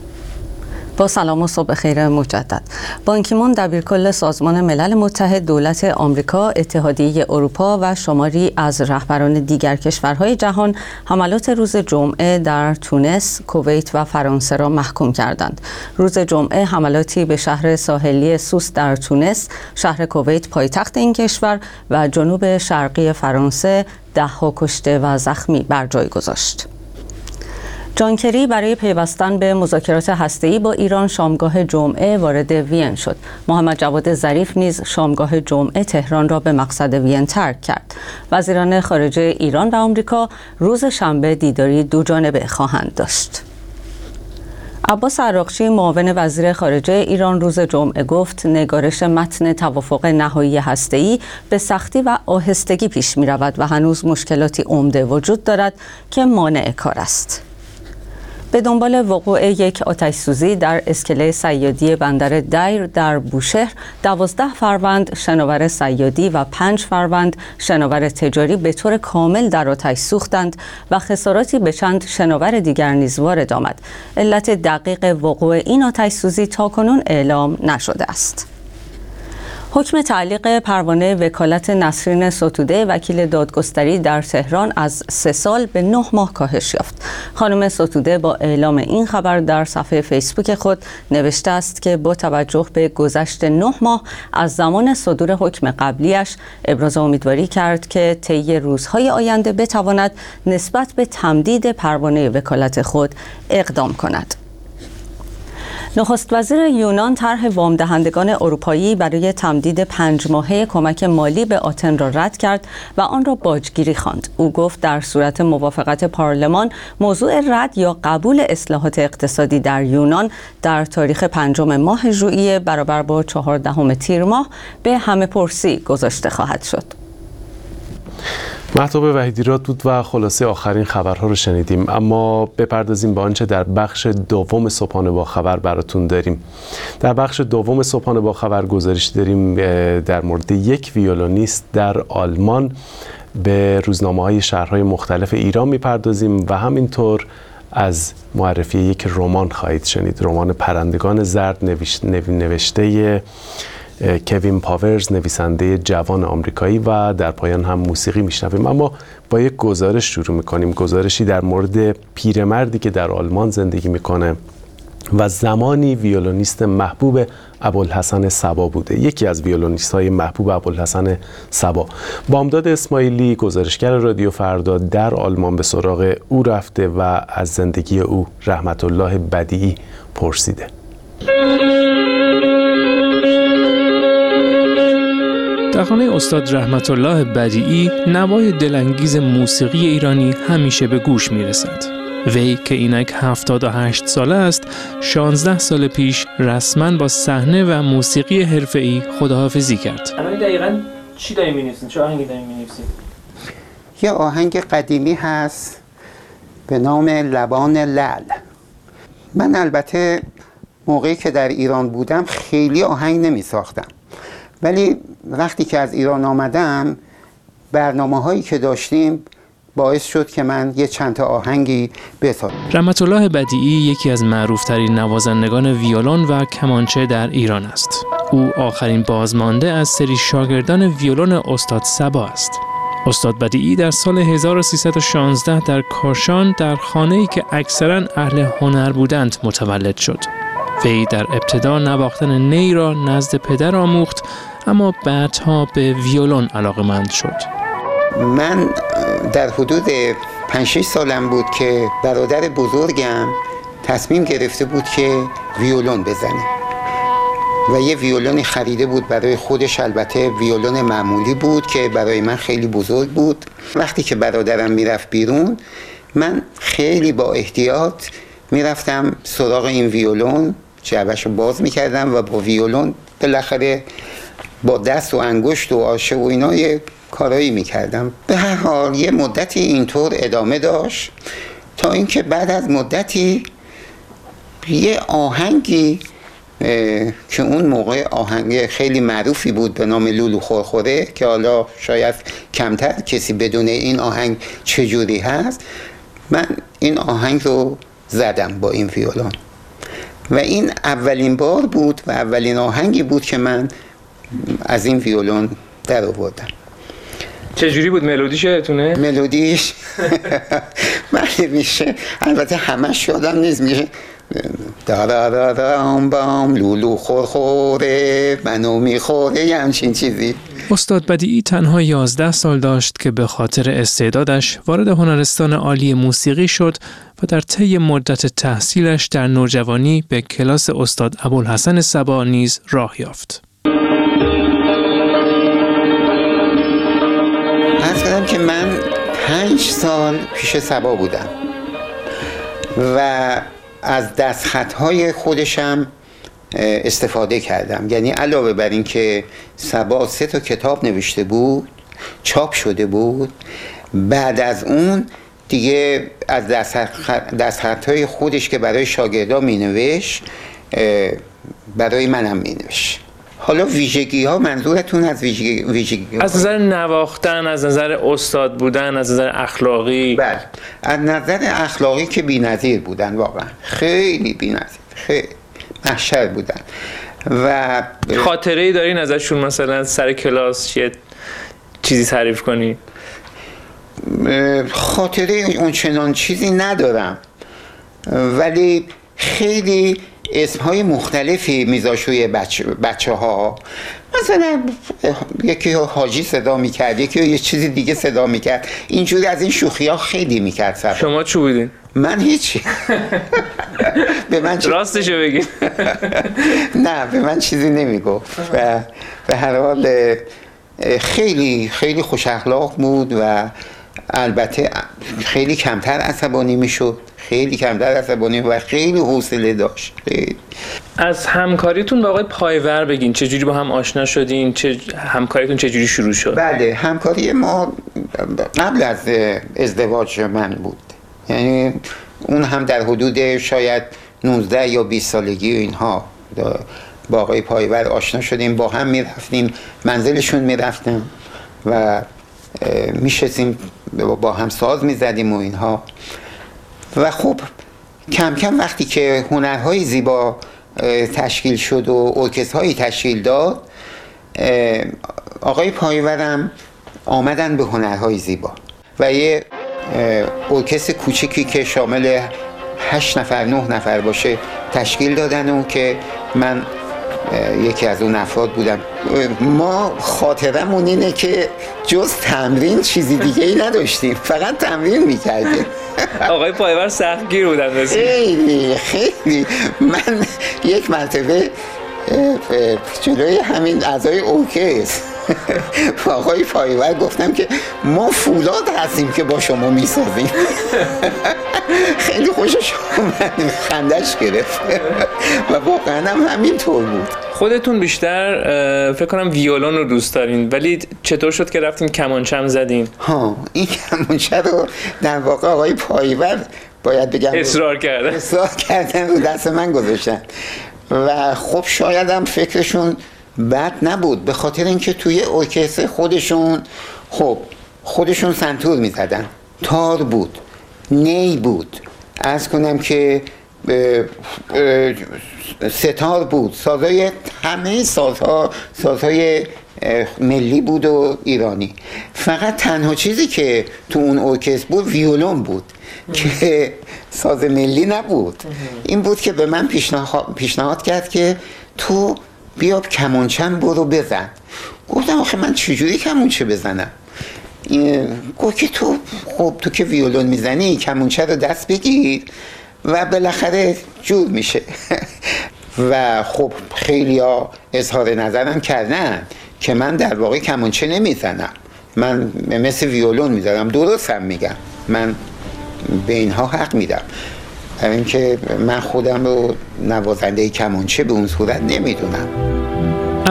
با سلام و صبح خیر مجدد. بان کی مون دبیرکل سازمان ملل متحد، دولت آمریکا، اتحادیه اروپا و شماری از رهبران دیگر کشورهای جهان حملات روز جمعه در تونس، کویت و فرانسه را محکوم کردند. روز جمعه حملاتی به شهر ساحلی سوس در تونس، شهر کویت پایتخت این کشور و جنوب شرقی فرانسه 10 کشته و زخمی بر جای گذاشت. جان کری برای پیوستن به مذاکرات هسته‌ای با ایران شامگاه جمعه وارد وین شد. محمد جواد ظریف نیز شامگاه جمعه تهران را به مقصد وین ترک کرد. وزیران خارجه ایران و آمریکا روز شنبه دیداری دوجانبه خواهند داشت. عباس عراقچی معاون وزیر خارجه ایران روز جمعه گفت نگارش متن توافق نهایی هسته‌ای به سختی و آهستگی پیش می‌رود و هنوز مشکلاتی عمده وجود دارد که مانع کار است. به دنبال وقوع یک آتش‌سوزی در اسکله صیادی بندر دیر در بوشهر، 12 فروند شناور صیادی و 5 فروند شناور تجاری به طور کامل در آتش سوختند و خساراتی به چند شناور دیگر نیز وارد آمد. علت دقیق وقوع این آتش‌سوزی تاکنون اعلام نشده است. حکم تعلیق پروانه وکالت نسرین ستوده وکیل دادگستری در تهران از 3 سال به 9 ماه کاهش یافت. خانم ستوده با اعلام این خبر در صفحه فیسبوک خود نوشته است که با توجه به گذشت 9 ماه از زمان صدور حکم قبلیش ابراز امیدواری کرد که طی روزهای آینده بتواند نسبت به تمدید پروانه وکالت خود اقدام کند. نخست وزیر یونان طرح وام دهندگان اروپایی برای تمدید 5 ماهه کمک مالی به آتن را رد کرد و آن را باجگیری خواند. او گفت در صورت موافقت پارلمان موضوع رد یا قبول اصلاحات اقتصادی در یونان در تاریخ 5 ماه ژوئیه برابر با 14 تیر ماه به همه پرسی گذاشته خواهد شد. مهتاب وحیدیراد بود و خلاصه آخرین خبرها رو شنیدیم. اما بپردازیم به آنچه در بخش دوم صبحانه با خبر براتون داریم. در بخش دوم صبحانه با خبر گزارش داریم در مورد یک ویولونیست در آلمان. به روزنامه‌های شهرهای مختلف ایران میپردازیم و همینطور از معرفی یک رمان خواهید شنید. رمان پرندگان زرد نوشته کوین پاورز، نویسنده جوان آمریکایی، و در پایان هم موسیقی میشنویم. اما با یک گزارش شروع میکنیم، گزارشی در مورد پیرمردی که در آلمان زندگی میکنه و زمانی ویولونیست محبوب ابوالحسن صبا بوده، یکی از ویولونیست های محبوب ابوالحسن صبا. بامداد اسماعیلی، گزارشگر رادیو فردا، در آلمان به سراغ او رفته و از زندگی او رحمت الله بدیعی پرسیده. در خانه استاد رحمت الله بدیعی نوای دلانگیز موسیقی ایرانی همیشه به گوش میرسد. وی که اینک 78 ساله است، 16 سال پیش رسما با صحنه و موسیقی حرفه‌ای خداحافظی کرد. الان دقیقاً چی داری می‌نویسین؟ چه آهنگی داری می‌نویسین؟ یه آهنگ قدیمی هست به نام لبان لعل. من البته موقعی که در ایران بودم خیلی آهنگ نمی‌ساختم، ولی وقتی که از ایران آمدم برنامه‌هایی که داشتیم باعث شد که من یه چند تا آهنگی بسازم. رحمت الله بدیعی یکی از معروف‌ترین نوازندگان ویولون و کمانچه در ایران است. او آخرین بازمانده از سری شاگردان ویولون استاد صبا است. استاد بدیعی در سال 1316 در کاشان در خانه‌ای که اکثراً اهل هنر بودند متولد شد. وی در ابتدا نواختن نی را نزد پدر آموخت، اما بعدها به ویولون علاقه‌مند شد. من در حدود 5-6 سالم بود که برادر بزرگم تصمیم گرفته بود که ویولون بزنه و یه ویولونی خریده بود برای خودش. البته ویولون معمولی بود که برای من خیلی بزرگ بود. وقتی که برادرم میرفت بیرون، من خیلی با احتیاط میرفتم سراغ این ویولون، جعبه‌شو باز میکردم و با ویولون بالاخره با دست و انگشت و آشه و اینا یه کارایی میکردم. به هر حال یه مدتی اینطور ادامه داشت تا اینکه بعد از مدتی یه آهنگی که اون موقع آهنگ خیلی معروفی بود به نام لولو خورخوره که حالا شاید کمتر کسی بدونه این آهنگ چجوری هست، من این آهنگ رو زدم با این ویولون و این اولین بار بود و اولین آهنگی بود که من از این ویولون در آوردم. چجوری بود ملودیش یادتونه؟ ملودیش بله میشه، البته همش یادم نیست، میشه دارارارام بام لولو خورخوره منو میخوره یه همچین چیزی. استاد بدیعی تنها 11 سال داشت که به خاطر استعدادش وارد هنرستان عالی موسیقی شد و در طی مدت تحصیلش در نوجوانی به کلاس استاد ابوالحسن صبا نیز راه یافت. عرض کردم که من 5 سال پیش صبا بودم و از دستخطهای خودشم استفاده کردم. یعنی علاوه بر این که صبا 3 تا کتاب نوشته بود، چاپ شده بود، بعد از اون دیگه از دستخطهای خودش که برای شاگردا می نوشت برای منم می نوشت. حالا ویژگی ها، منظورتون از ویژگی ها؟ از نظر نواختن، از نظر استاد بودن، از نظر اخلاقی؟ بله، از نظر اخلاقی که بی‌نظیر بودن، واقعا خیلی بی‌نظیر، خیلی محشر بودن. و خاطره‌ای دارین ازشون مثلا سر کلاس یه چیزی تعریف کنی؟ خاطره اون چنان چیزی ندارم، ولی خیلی اسمهای مختلفی میذاش روی بچه ها. مثلا یکی حاجی صدا میکرد، یکی یه چیزی دیگه صدا میکرد، اینجوری از این شوخی ها خیلی میکرد. شما چی بودین؟ من هیچی. به من راستشو بگید. نه، به من چیزی نمیگفت و به هر حال خیلی خیلی خوش اخلاق بود و البته خیلی کمتر عصبانی میشد، خیلی کمتر عصبانی و خیلی حوصله داشت. از همکاریتون با آقای پایور بگین، چجوری با هم آشنا شدین؟ همکاریتون چجوری شروع شد؟ بله، همکاری ما قبل از ازدواج من بود، یعنی اون هم در حدود شاید 19 یا 20 سالگی و اینها با آقای پایور آشنا شدیم، با هم میرفتیم منزلشون، میرفتم و میشستیم با هم ساز میزدیم و اینها. و خب کم کم وقتی که هنرهای زیبا تشکیل شد و ارکسترهایی تشکیل داد، آقای پایورم آمدن به هنرهای زیبا و یه ارکستر کوچیکی که شامل 8 نفر 9 نفر باشه تشکیل دادن و که من یکی از اون افراد بودم. ما خاطرمون اینه که جز تمرین چیزی دیگه ای نداشتیم، فقط تمرین میکردیم. آقای پایور سختگیر بودن. خیلی خیلی. من یک مرتبه جلوی همین اعضای ارکستر آقای پایور گفتم که ما فولاد هستیم که با شما میسازیم. خیلی خوشش اومد، خندش گرفت و واقعا هم همینطور بود. خودتون بیشتر فکر کنم ویولون رو دوست دارین، ولی چطور شد که رفتین کمانچه هم زدین؟ این کمانچه رو در واقع آقای پایور باید بگم اصرار کردن رو دست من گذاشتن و خب شاید هم فکرشون بد نبود، به خاطر اینکه توی ارکستر خودشون سنتور میزدن، تار بود، نی بود، عرض کنم که ستار بود، سازهای همه سازهای ملی بود و ایرانی. فقط تنها چیزی که تو اون ارکستر بود ویولون بود که ساز ملی نبود. این بود که به من پیشنهاد کرد که تو بیا کمانچه‌م برو بزن. گفتم آخه من چجوری کمانچه بزنم؟ گفت که تو که ویولون میزنی کمانچه رو دست بگیر و بالاخره جور میشه. و خب خیلی ها اظهار نظرم کردن که من در واقع کمانچه نمیزنم، من مثل ویولون میزنم. درست هم میگم، من به اینها حق میدم، برای اینکه من خودم رو نوازنده کمانچه به اون صورت نمیدونم.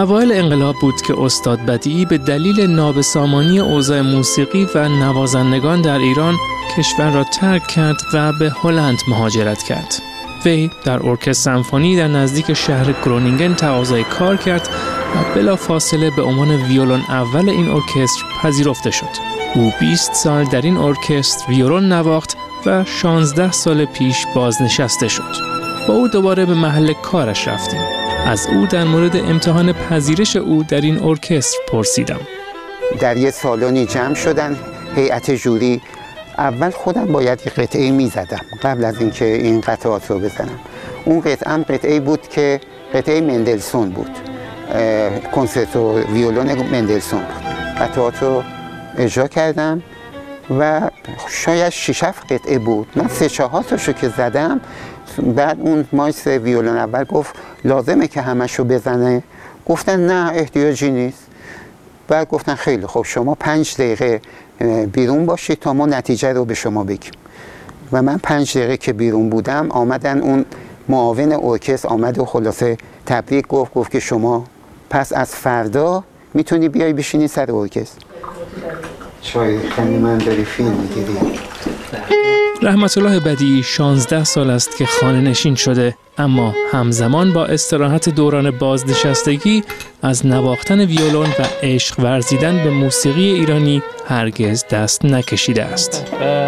اوایل انقلاب بود که استاد بدیعی به دلیل نابسامانی اوضاع موسیقی و نوازندگان در ایران کشور را ترک کرد و به هلند مهاجرت کرد. وی در ارکستر سمفونی در نزدیک شهر گرونینگن تقاضای کار کرد و بلافاصله به عنوان ویولون اول این ارکستر پذیرفته شد. او 20 سال در این ارکستر ویولون نواخت و 16 سال پیش بازنشسته شد. با او دوباره به محل کارش رفتیم. از او در مورد امتحان پذیرش او در این ارکستر پرسیدم. در یه سالونی جمع شدن هیئت جوری. اول خودم باید یه قطعه میزدم قبل از اینکه این قطعات رو بزنم. اون قطعه بود که قطعه مندلسون بود، کنسرتو ویولون مندلسون بود. قطعات رو اجرا کردم و شاید 6-7 قطعه بود. من 3-4 تاشو که زدم، بعد اون مایستر ویولون اول گفت لازمه که همشو بزنه. گفتن نه احتیاجی نیست. بعد گفتن خیلی خب شما 5 دقیقه بیرون باشید تا ما نتیجه رو به شما بگیم. و من 5 دقیقه که بیرون بودم آمدن اون معاون ارکستر آمد و خلاصه تبریک گفت که شما پس از فردا میتونی بیای بشینی سر ارکستر. چای خیلی من داری فیلم میگیری. رحمت الله بدیعی 16 سال است که خانه نشین شده، اما همزمان با استراحت دوران بازنشستگی از نواختن ویولون و عشق ورزیدن به موسیقی ایرانی هرگز دست نکشیده است.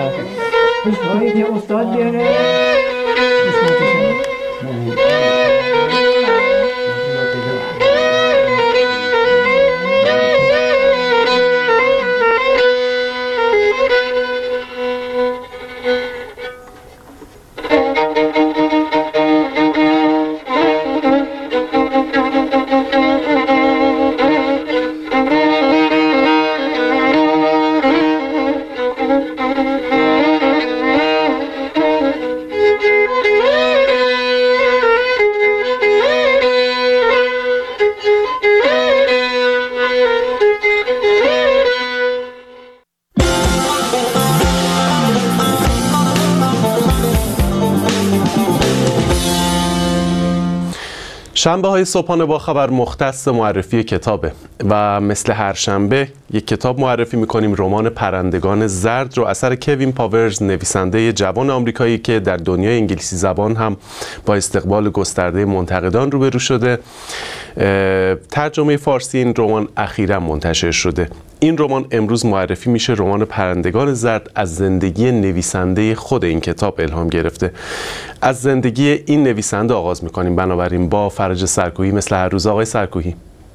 شنبه های صبحانه با خبر مختص معرفی کتابه و مثل هر شنبه یک کتاب معرفی میکنیم. رمان پرندگان زرد رو اثر کوین پاورز، نویسنده جوان آمریکایی که در دنیای انگلیسی زبان هم با استقبال گسترده منتقدان روبرو شده. ترجمه فارسی این رمان اخیراً منتشر شده. این رمان امروز معرفی میشه. رمان پرندگان زرد از زندگی نویسنده خود این کتاب الهام گرفته. از زندگی این نویسنده آغاز میکنیم، بنابراین با فرج سرکوهی مثل هر روز. آقای سرکوهی،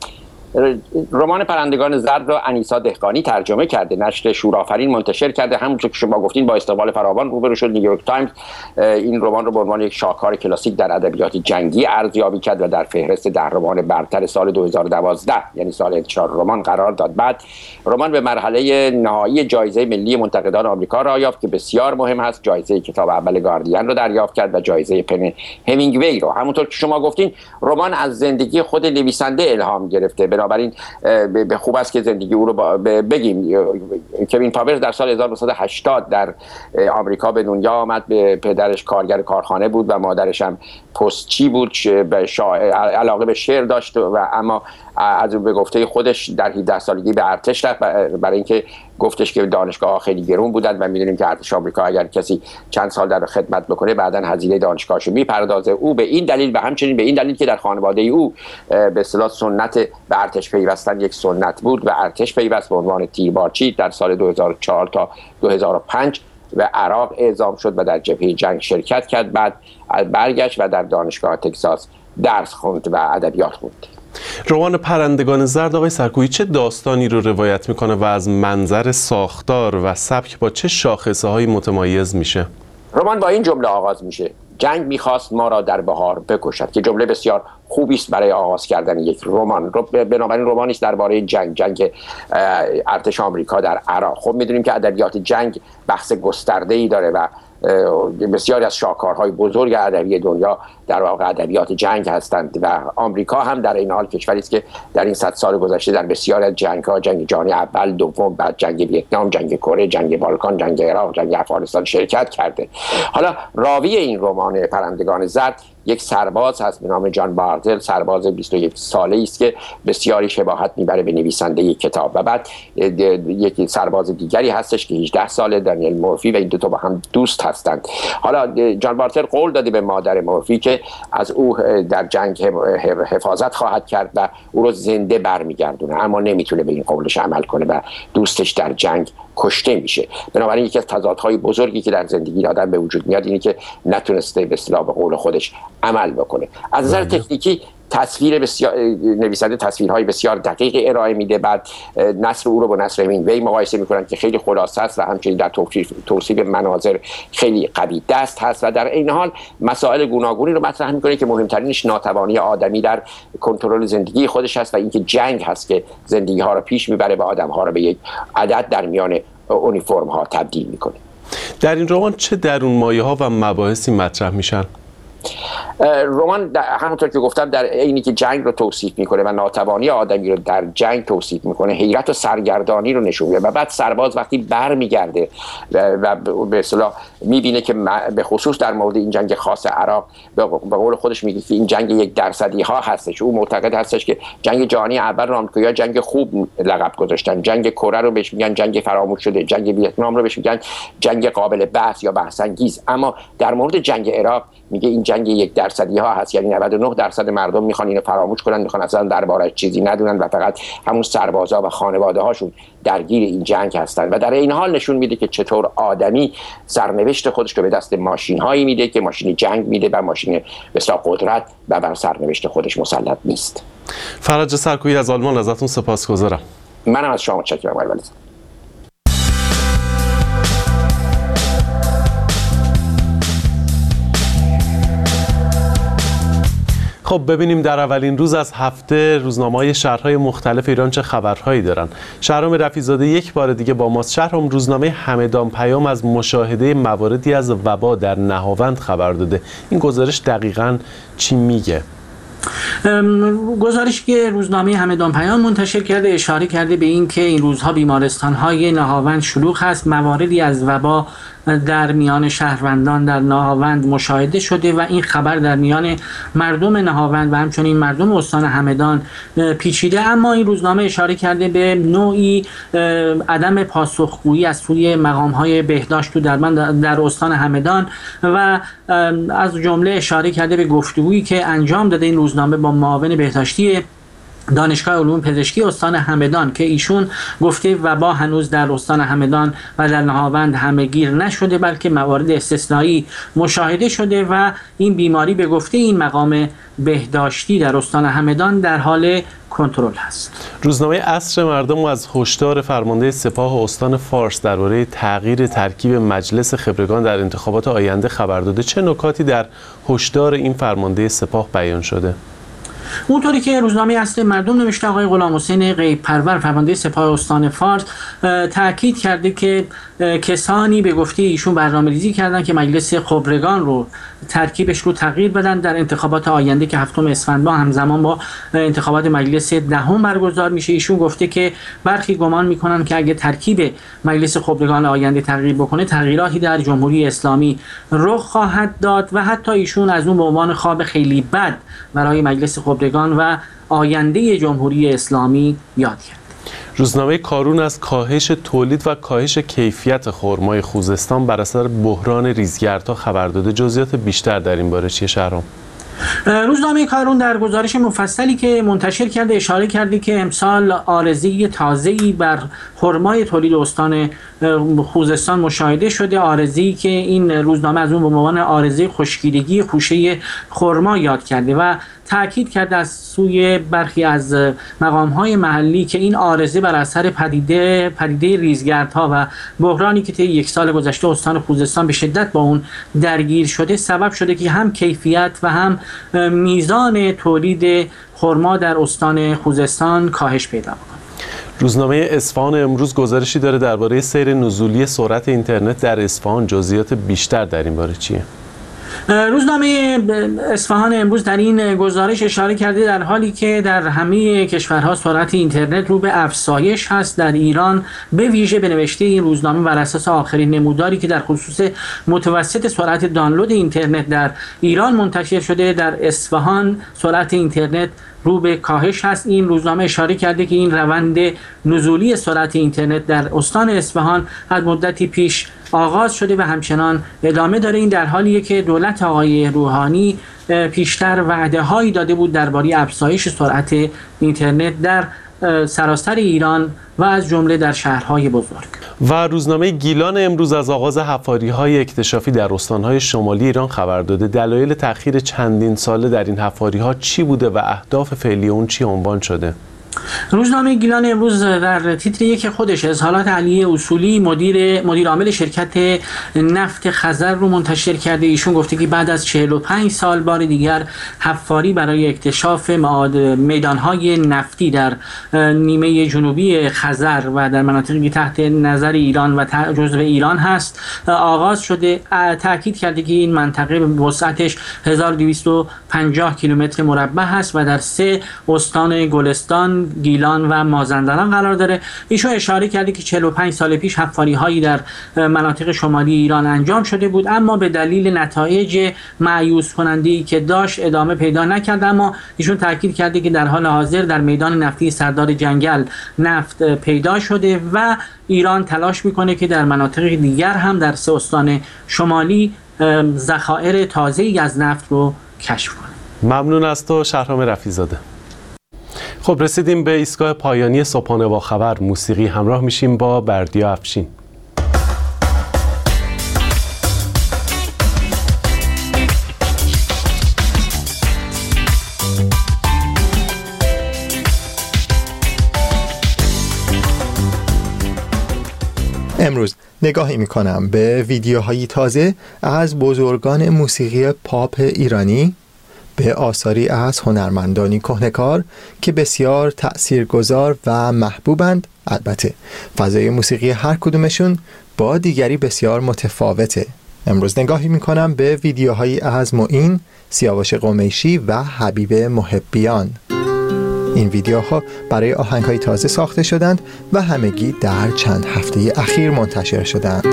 رمان پرندگان زرد را انیسا دهقانی ترجمه کرده، نشر شورآفرین منتشر کرده. همونطور که شما گفتین با استقبال فراوان روبرو شد. نیویورک تایمز این رمان رو به عنوان یک شاهکار کلاسیک در ادبیات جنگی ارزیابی کرد و در فهرست 10 رمان برتر سال 2012 یعنی سال انتشار رمان قرار داد. بعد رمان به مرحله نهایی جایزه ملی منتقدان آمریکا را یافت که بسیار مهم است. جایزه کتاب اول گاردین رو دریافت کرد و جایزه پن همینگوی رو. همونطور که شما گفتین رمان از زندگی خود نویسنده الهام گرفته، بنابراین به خوب است که زندگی او رو بگیم. کوین پاورز در سال 1980 در آمریکا به دنیا آمد. به پدرش کارگر کارخانه بود و مادرش هم پستچی بود. علاقه به شعر داشت و اما از به گفته خودش در 17 سالگی به ارتش رفت، برای اینکه گفتش که دانشگاه خیلی گرون بودند و میدونیم که ارتش آمریکا اگر کسی چند سال در خدمت بکنه بعداً هزینه دانشگاهشو میپردازه. او به این دلیل و همچنین به این دلیل که در خانواده او به اصطلاح سنت به ارتش پیوستن یک سنت بود و ارتش پیوست به عنوان تیربارچی در سال 2004 تا 2005 و عراق اعزام شد و در جبهه جنگ شرکت کرد. بعد برگشت و در دانشگاه تگزاس درس خوند و ادبیات خوند. رمان پرندگان زرد آقای سرکوهی چه داستانی رو روایت میکنه و از منظر ساختار و سبک با چه شاخصه‌هایی متمایز میشه؟ رمان با این جمله آغاز میشه: جنگ میخواست ما را در بهار بکشد، که جمله بسیار خوبی است برای آغاز کردن یک رمان. بنابراین رمانی است درباره جنگ ارتش آمریکا در عراق. خب میدونیم که ادبیات جنگ بحث گسترده‌ای داره و بسیاری از شاهکارهای بزرگ ادبی دنیا در واقع ادبیات جنگ هستند و آمریکا هم در این حال کشوری است که در این 100 سال گذشته در بسیاری از جنگ‌ها، جنگ جهانی اول، دوم، بعد جنگ ویتنام، جنگ کره، جنگ بالکان، جنگ عراق، جنگ افغانستان شرکت کرده. حالا راوی این رمان پرندگان زرد یک سرباز هست به نام جان بارتل، سرباز 21 ساله‌ای است که بسیاری شباهت میبره به نویسنده یک کتاب. و بعد یک سرباز دیگری هستش که 18 ساله، دانیل مورفی، و این دو تا با هم دوست هستند. حالا جان بارتل قول داده به مادر مورفی که از او در جنگ حفاظت خواهد کرد و او رو زنده برمیگردونه، اما نمیتونه به این قولش عمل کنه و دوستش در جنگ کشته میشه. بنابراین یکی از تضادهای بزرگی که در زندگی آدم به وجود میاد اینه که نتونسته به اصطلاح به قول خودش عمل بکنه. از نظر تکنیکی تصویر بسیار نویسنده تصویرهای بسیار دقیق ارائه میده. بعد نثر او رو با نثر همینگوی مقایسه میکنن که خیلی خلاصه است و همچنین در توصیف مناظر خیلی قوی دست هست و در این حال مسائل گوناگونی رو مطرح میکنه که مهمترینش ناتوانی آدمی در کنترل زندگی خودش هست و اینکه جنگ هست که زندگی ها رو پیش میبره و آدم ها رو به یک عدد در میان اونیفرم ها تبدیل میکنه. در این رمان چه درون مایه ها و مباحثی مطرح میشن؟ رمان همونطور که گفتم در اینی که جنگ رو توصیف میکنه و ناتوانی آدمی رو در جنگ توصیف میکنه، حیرت و سرگردانی رو نشون میده و بعد سرباز وقتی برمیگرده و به اصطلاح میبینه که به خصوص در مورد این جنگ خاص عراق به قول خودش میگه که این جنگ 1% ها هستش. او معتقد هستش که جنگ جهانی اول رو آمریکایی‌ها جنگ خوب لقب گذاشتن، جنگ کره رو بهش میگن جنگ فراموش شده، جنگ ویتنام رو بهش میگن جنگ قابل بحث یا بحث انگیز، اما در مورد جنگ عراق میگه این جنگ 1% ها هست، یعنی 99% مردم میخوان اینو فراموش کنن، میخوان اصلا درباره‌اش چیزی ندونن و فقط همون سربازا و خانواده هاشون درگیر این جنگ هستن. و در این حال نشون میده که چطور آدمی سرنوشت خودش رو به دست ماشین هایی میده که ماشین جنگ میده و ماشین بسیار قدرت و بر سرنوشت خودش مسلط نیست. فرج سرکویی از آلمان ازتون سپاسگزارم. منم از شما متشکرم آقای ولیزاده. خب ببینیم در اولین روز از هفته روزنامه‌های شهرهای مختلف ایران چه خبرهایی دارن. شهرام رفیع‌زاده یک بار دیگه با ماست. شهرام، روزنامه همدان پیام از مشاهده مواردی از وبا در نهاوند خبر داده. این گزارش دقیقاً چی میگه؟ گزارشی که روزنامه همدان پیام منتشر کرده اشاره کرده به این که این روزها بیمارستان‌های نهاوند شلوغ هست، مواردی از وبا در میان شهروندان در نهاوند مشاهده شده و این خبر در میان مردم نهاوند و همچنین مردم استان همدان پیچیده. اما این روزنامه اشاره کرده به نوعی عدم پاسخگویی از سوی مقام‌های بهداشت و درمان در استان همدان و از جمله اشاره کرده به گفتگویی که انجام داده این روزنامه با معاون بهداشتی دانشگاه علوم پزشکی استان همدان که ایشون گفته وبا هنوز در استان همدان و در نهاوند همه‌گیر نشده، بلکه موارد استثنایی مشاهده شده و این بیماری به گفته این مقام بهداشتی در استان همدان در حال کنترل هست. روزنامه عصر مردم از هشدار فرمانده سپاه استان فارس درباره تغییر ترکیب مجلس خبرگان در انتخابات آینده خبر داده. چه نکاتی در هشدار این فرمانده سپاه بیان شده؟ اونطوری که روزنامه اصل مردم نوشته، آقای غلامحسین غیب پرور فرمانده سپاه استان فارس تاکید کرده که کسانی به گفته ایشون برنامه‌ریزی کردن که مجلس خبرگان رو ترکیبش رو تغییر بدن در انتخابات آینده که 7 اسفند با همزمان با انتخابات مجلس دهم برگزار میشه. ایشون گفته که برخی گمان میکنن که اگه ترکیب مجلس خبرگان آینده تغییر بکنه تغییراتی در جمهوری اسلامی رخ خواهد داد و حتی ایشون از اون به عنوان خواب خیلی بد برای مجلس خبرگان و آینده جمهوری اسلامی یاد کرد. روزنامه کارون از کاهش تولید و کاهش کیفیت خرمای خوزستان بر اثر بحران ریزگردها خبر داده. جزئیات بیشتر در این باره چیه شهرام؟ روزنامه کارون در گزارش مفصلی که منتشر کرده اشاره کرده که امسال عارضه تازه‌ای بر خرمای تولید استان خوزستان مشاهده شده، عارضه‌ای که این روزنامه از اون به عنوان عارضه خشکیدگی خوشه خرما یاد کرده و تأکید کرده از سوی برخی از مقام‌های محلی که این عارضه بر اثر پدیده ریزگردها و بحرانی که طی یک سال گذشته استان خوزستان به شدت با اون درگیر شده سبب شده که هم کیفیت و هم میزان تولید خرما در استان خوزستان کاهش پیدا کنه. روزنامه اصفهان امروز گزارشی داره درباره سیر نزولی سرعت اینترنت در اصفهان. جزئیات بیشتر در این باره چیه؟ روزنامه اصفهان امروز در این گزارش اشاره کرده در حالی که در همه کشورها سرعت اینترنت رو به افزایش هست، در ایران به ویژه به نوشته این روزنامه بر اساس آخرین نموداری که در خصوص متوسط سرعت دانلود اینترنت در ایران منتشر شده، در اصفهان سرعت اینترنت رو به کاهش هست. این روزنامه اشاره کرده که این روند نزولی سرعت اینترنت در استان اصفهان از مدتی پیش آغاز شده و همچنان ادامه داره. این در حالیه که دولت آقای روحانی پیشتر وعده هایی داده بود درباره افزایش سرعت اینترنت در سراسر ایران و از جمله در شهرهای بزرگ. و روزنامه گیلان امروز از آغاز حفاری‌های اکتشافی در استان‌های شمالی ایران خبر داده. دلایل تأخیر چندین ساله در این حفاری‌ها چی بوده و اهداف فعلی اون چی عنوان شده؟ روزنامه گیلان امروز در تیتر یک خودش اظهارات علی اصولی مدیر عامل شرکت نفت خزر رو منتشر کرده. ایشون گفته که بعد از 45 سال بار دیگر حفاری برای اکتشاف میدانهای نفتی در نیمه جنوبی خزر و در مناطقی تحت نظر ایران و جزو ایران هست آغاز شده. تاکید کرده که این منطقه وسعتش 1250 کیلومتر مربع هست و در 3 استان گلستان، گیلان و مازندران قرار داره. ایشون اشاره کرده که 45 سال پیش حفاری هایی در مناطق شمالی ایران انجام شده بود، اما به دلیل نتایج مایوس کننده‌ای که داشت ادامه پیدا نکرد. اما ایشون تاکید کرده که در حال حاضر در میدان نفتی سردار جنگل نفت پیدا شده و ایران تلاش میکنه که در مناطق دیگر هم در 3 استان شمالی ذخایر تازه‌ای از نفت رو کشف کنه. ممنون از تو شهرام رفیع‌زاده. خب رسیدیم به ایستگاه پایانی صبحانه با خبر. موسیقی همراه میشیم با بردیا افشین. امروز نگاهی میکنم به ویدیوهایی تازه از بزرگان موسیقی پاپ ایرانی، به آثاری از هنرمندانی کهنه‌کار که بسیار تأثیرگذار و محبوبند. البته فضای موسیقی هر کدومشون با دیگری بسیار متفاوته. امروز نگاهی میکنم به ویدیوهایی از معین، سیاوش قمیشی و حبیب محبیان. این ویدیوها برای آهنگ‌های تازه ساخته شدند و همگی در چند هفته اخیر منتشر شدند.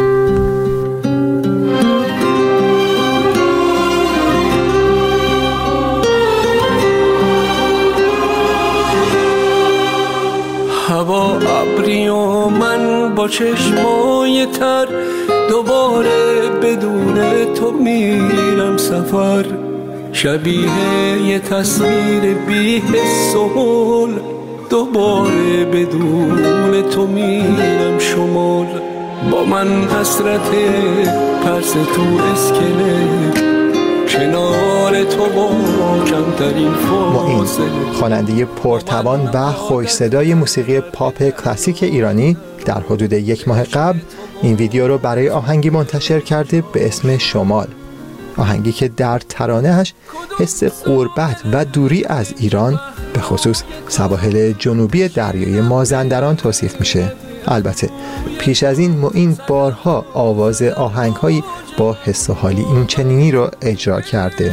هوا ابری و من با چشمای تر دوباره بدون تو میرم سفر، شبیه یه تصویر بی حس و حال، دوباره بدون تو میرم شمال. با من حسرت پرس تو اسکلت، کنار تو با کمترین فاصله. خواننده پرتوان و خوش صدای موسیقی پاپ کلاسیک ایرانی در حدود 1 ماه قبل این ویدیو رو برای آهنگی منتشر کرده به اسم شمال. آهنگی که در ترانه‌اش حس غربت و دوری از ایران به خصوص سواحل جنوبی دریای مازندران توصیف میشه. البته پیش از این معین بارها آواز آهنگ‌هایی با حس و حالی این چنینی رو اجرا کرده.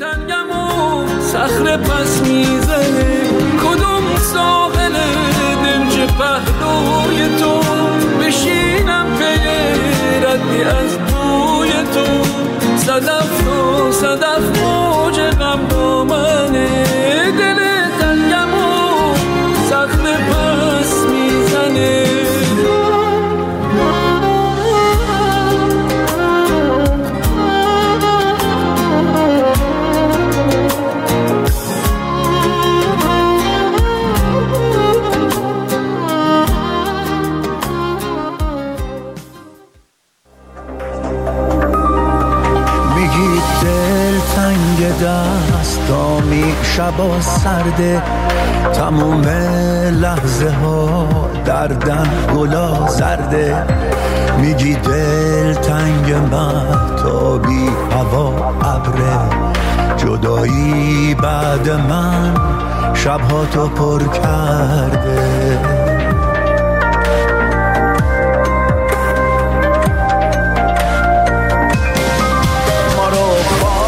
صخره پس میزنه کدوم ساحل دنج پهلوی تو، بشینم پی ردی از بوی تو، صدف تو صدف موج غم دامنه، دل تنگم و صخره پس میزنه. دستامی شبا سرده، تموم لحظه ها دردم گلا زرده، میگی دل تنگ مهتابی هوا ابره، جدایی بعد من شبها تو پر کرده. ما رو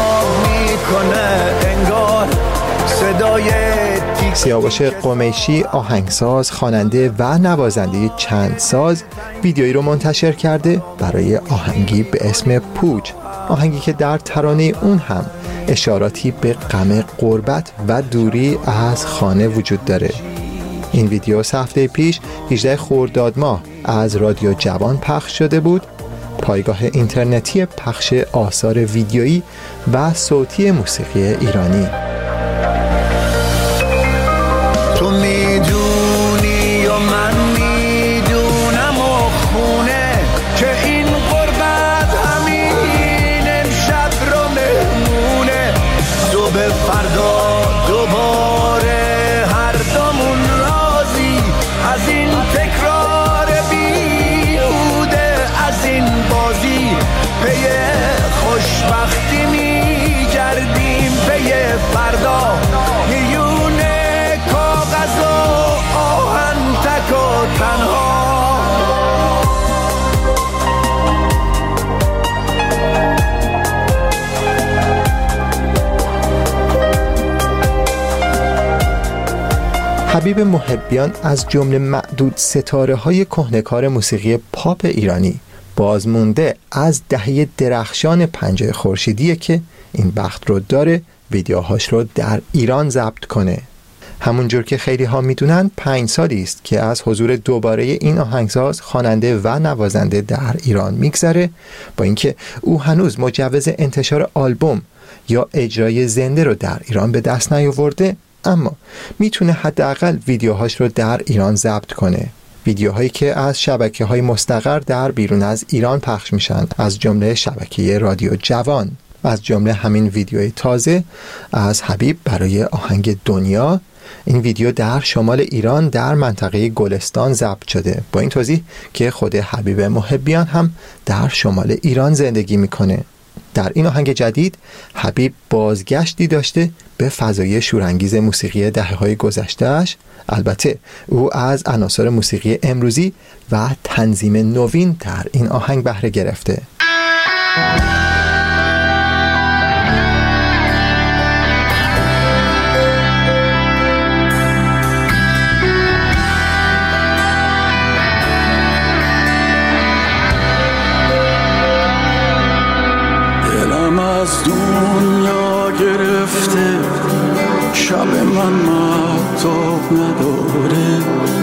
سیاوش قمیشی آهنگساز، خواننده و نوازنده چند ساز ویدیویی رو منتشر کرده برای آهنگی به اسم پوچ، آهنگی که در ترانه اون هم اشاراتی به غم غربت و دوری از خانه وجود داره. این ویدیو هفته پیش 18 خرداد ماه از رادیو جوان پخش شده بود، پایگاه اینترنتی پخش آثار ویدیویی و صوتی موسیقی ایرانی. تو میدونی یا من میدونم و خونه که این غربت همین امشب رو مهمونه. صبح فردا دوباره هر دومون راضی از این تکرار بیهوده، از این بازی پی خوشبختی میگردیم، پی فردا میون کاغذ و آهن تک و تنها. حبیب محبیان از جمله معدود ستاره‌های کهنه‌کار موسیقی پاپ ایرانی بازمونده از دهه درخشان 50 خورشیدیه که این بخت رو داره ویدیوهاش رو در ایران ضبط کنه. همونجور که خیلی ها میدونن 5 سالی است که از حضور دوباره این آهنگساز، خواننده و نوازنده در ایران میگذره، با اینکه او هنوز مجوز انتشار آلبوم یا اجرای زنده رو در ایران به دست نیاورده، اما میتونه حداقل ویدیوهاش رو در ایران ضبط کنه. ویدیوهایی که از شبکه‌های مستقر در بیرون از ایران پخش میشن، از جمله شبکه رادیو جوان. از جمله همین ویدیوی تازه از حبیب برای آهنگ دنیا. این ویدیو در شمال ایران در منطقه گلستان ضبط شده، با این توضیح که خود حبیب محبیان هم در شمال ایران زندگی میکنه. در این آهنگ جدید حبیب بازگشتی داشته به فضای شورانگیز موسیقی دهه‌های گذشته‌اش. البته او از عناصر موسیقی امروزی و تنظیم نوین در این آهنگ بهره گرفته. از دنیا گرفته، شب من مهتاب نداره،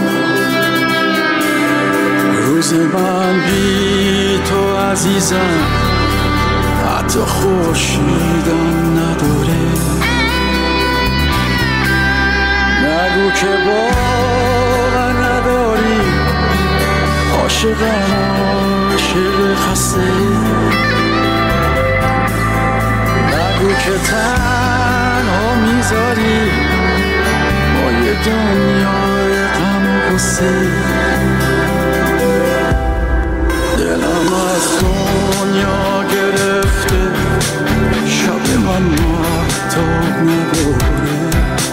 روز من بی تو عزیزم حتی خورشیدم نداره. نگو که باور نداری، عاشقم عاشق خسته، که تنها میذاری ما یه دنیای غم و غصه. دلم از دنیا گرفته، شب من مهتاب نداره،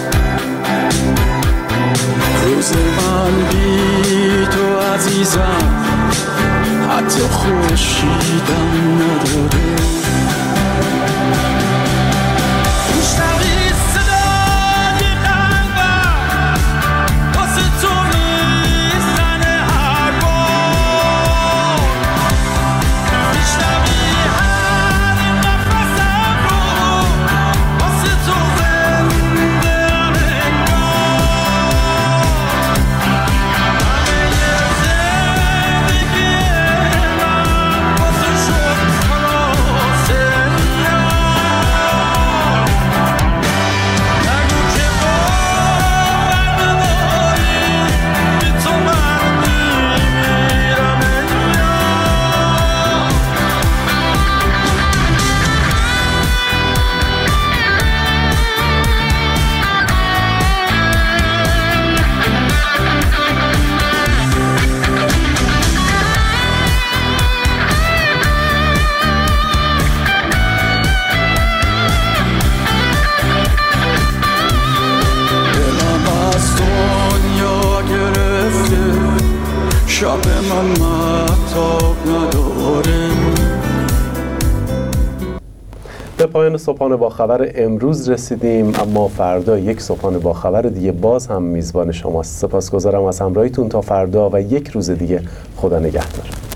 روز من بی تو عزیزم حتی خورشیدم نداره. به پایان صبحانه با خبر امروز رسیدیم، اما فردا یک صبحانه با خبر دیگه باز هم میزبان شماست. سپاسگزارم از همراهیتون تا فردا و یک روز دیگه. خدا نگهدار.